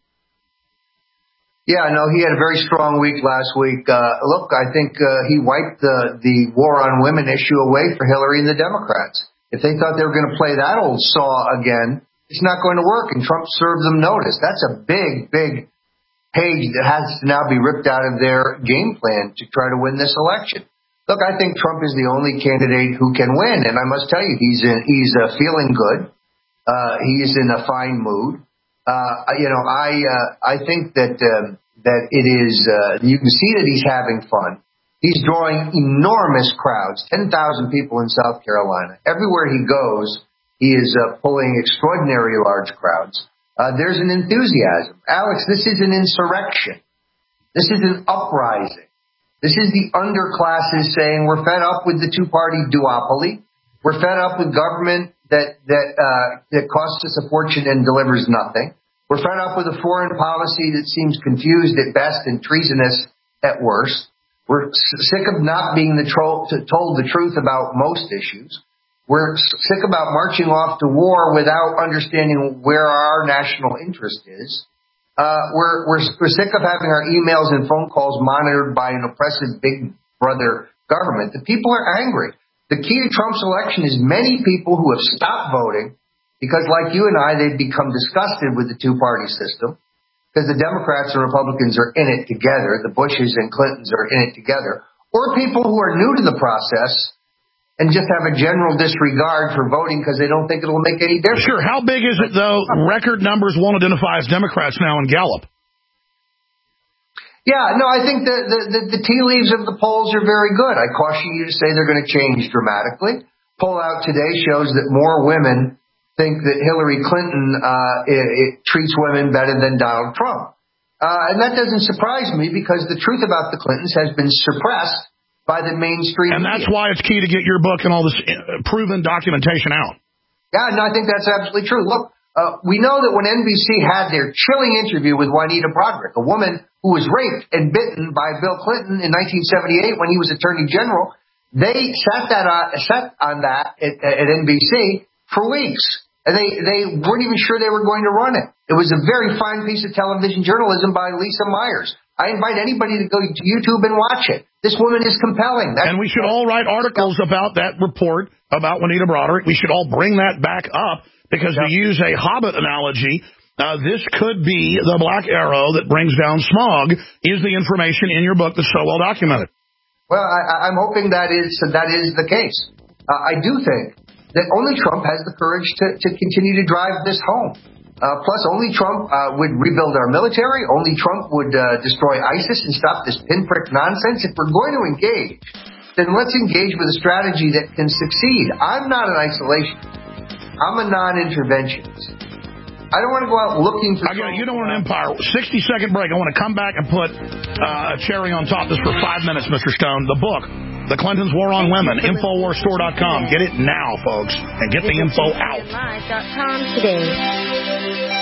Yeah, no, he had a very strong week last week. Uh, look, I think uh, he wiped the, the war on women issue away for Hillary and the Democrats. If they thought they were going to play that old saw again, it's not going to work, and Trump served them notice. That's a big, big page that has to now be ripped out of their game plan to try to win this election. Look, I think Trump is the only candidate who can win, and I must tell you, he's in, he's uh, feeling good. Uh, he is in a fine mood. Uh, you know, I uh, I think that um, that it is. Uh, you can see that he's having fun. He's drawing enormous crowds, ten thousand people in South Carolina. Everywhere he goes, he is uh, pulling extraordinary large crowds. Uh, there's an enthusiasm. Alex, this is an insurrection. This is an uprising. This is the underclasses saying we're fed up with the two-party duopoly. We're fed up with government that that uh, that costs us a fortune and delivers nothing. We're fed up with a foreign policy that seems confused at best and treasonous at worst. We're sick of not being the tro- told the truth about most issues. We're sick about marching off to war without understanding where our national interest is. Uh, we're, we're, we're sick of having our emails and phone calls monitored by an oppressive big brother government. The people are angry. The key to Trump's election is many people who have stopped voting because, like you and I, they've become disgusted with the two-party system because the Democrats and Republicans are in it together. The Bushes and Clintons are in it together. Or people who are new to the process and just have a general disregard for voting because they don't think it'll make any difference. Sure. How big is it, though? Record numbers won't identify as Democrats now in Gallup. Yeah, no, I think the, the, the, the tea leaves of the polls are very good. I caution you to say they're going to change dramatically. Poll out today shows that more women think that Hillary Clinton uh, it, it treats women better than Donald Trump. Uh, and that doesn't surprise me because the truth about the Clintons has been suppressed by the mainstream And media. that's why it's key to get your book and all this proven documentation out. Yeah, no, I think that's absolutely true. Look, uh, we know that when N B C had their chilling interview with Juanita Broaddrick, a woman who was raped and bitten by Bill Clinton in nineteen seventy-eight when he was Attorney General, they sat that on, sat on that at, at N B C for weeks. And they, they weren't even sure they were going to run it. It was a very fine piece of television journalism by Lisa Myers. I invite anybody to go to YouTube and watch it. This woman is compelling. That's and we should all write articles about that report about Juanita Broaddrick. We should all bring that back up because yep. to use a Hobbit analogy, uh, this could be the black arrow that brings down smog, is the information in your book that's so well documented. Well, I, I'm hoping that is that is the case. Uh, I do think that only Trump has the courage to, to continue to drive this home. Uh, plus, only Trump uh, would rebuild our military. Only Trump would uh, destroy ISIS and stop this pinprick nonsense. If we're going to engage, then let's engage with a strategy that can succeed. I'm not an isolationist. I'm a non-interventionist. I don't want to go out looking for... I get it. You don't want an empire. sixty-second break. I want to come back and put uh, a cherry on top of this for five minutes, Mister Stone. The book, The Clintons' War on Women, Infowars Store dot com. Get it now, folks, and get the info out. Live dot com today.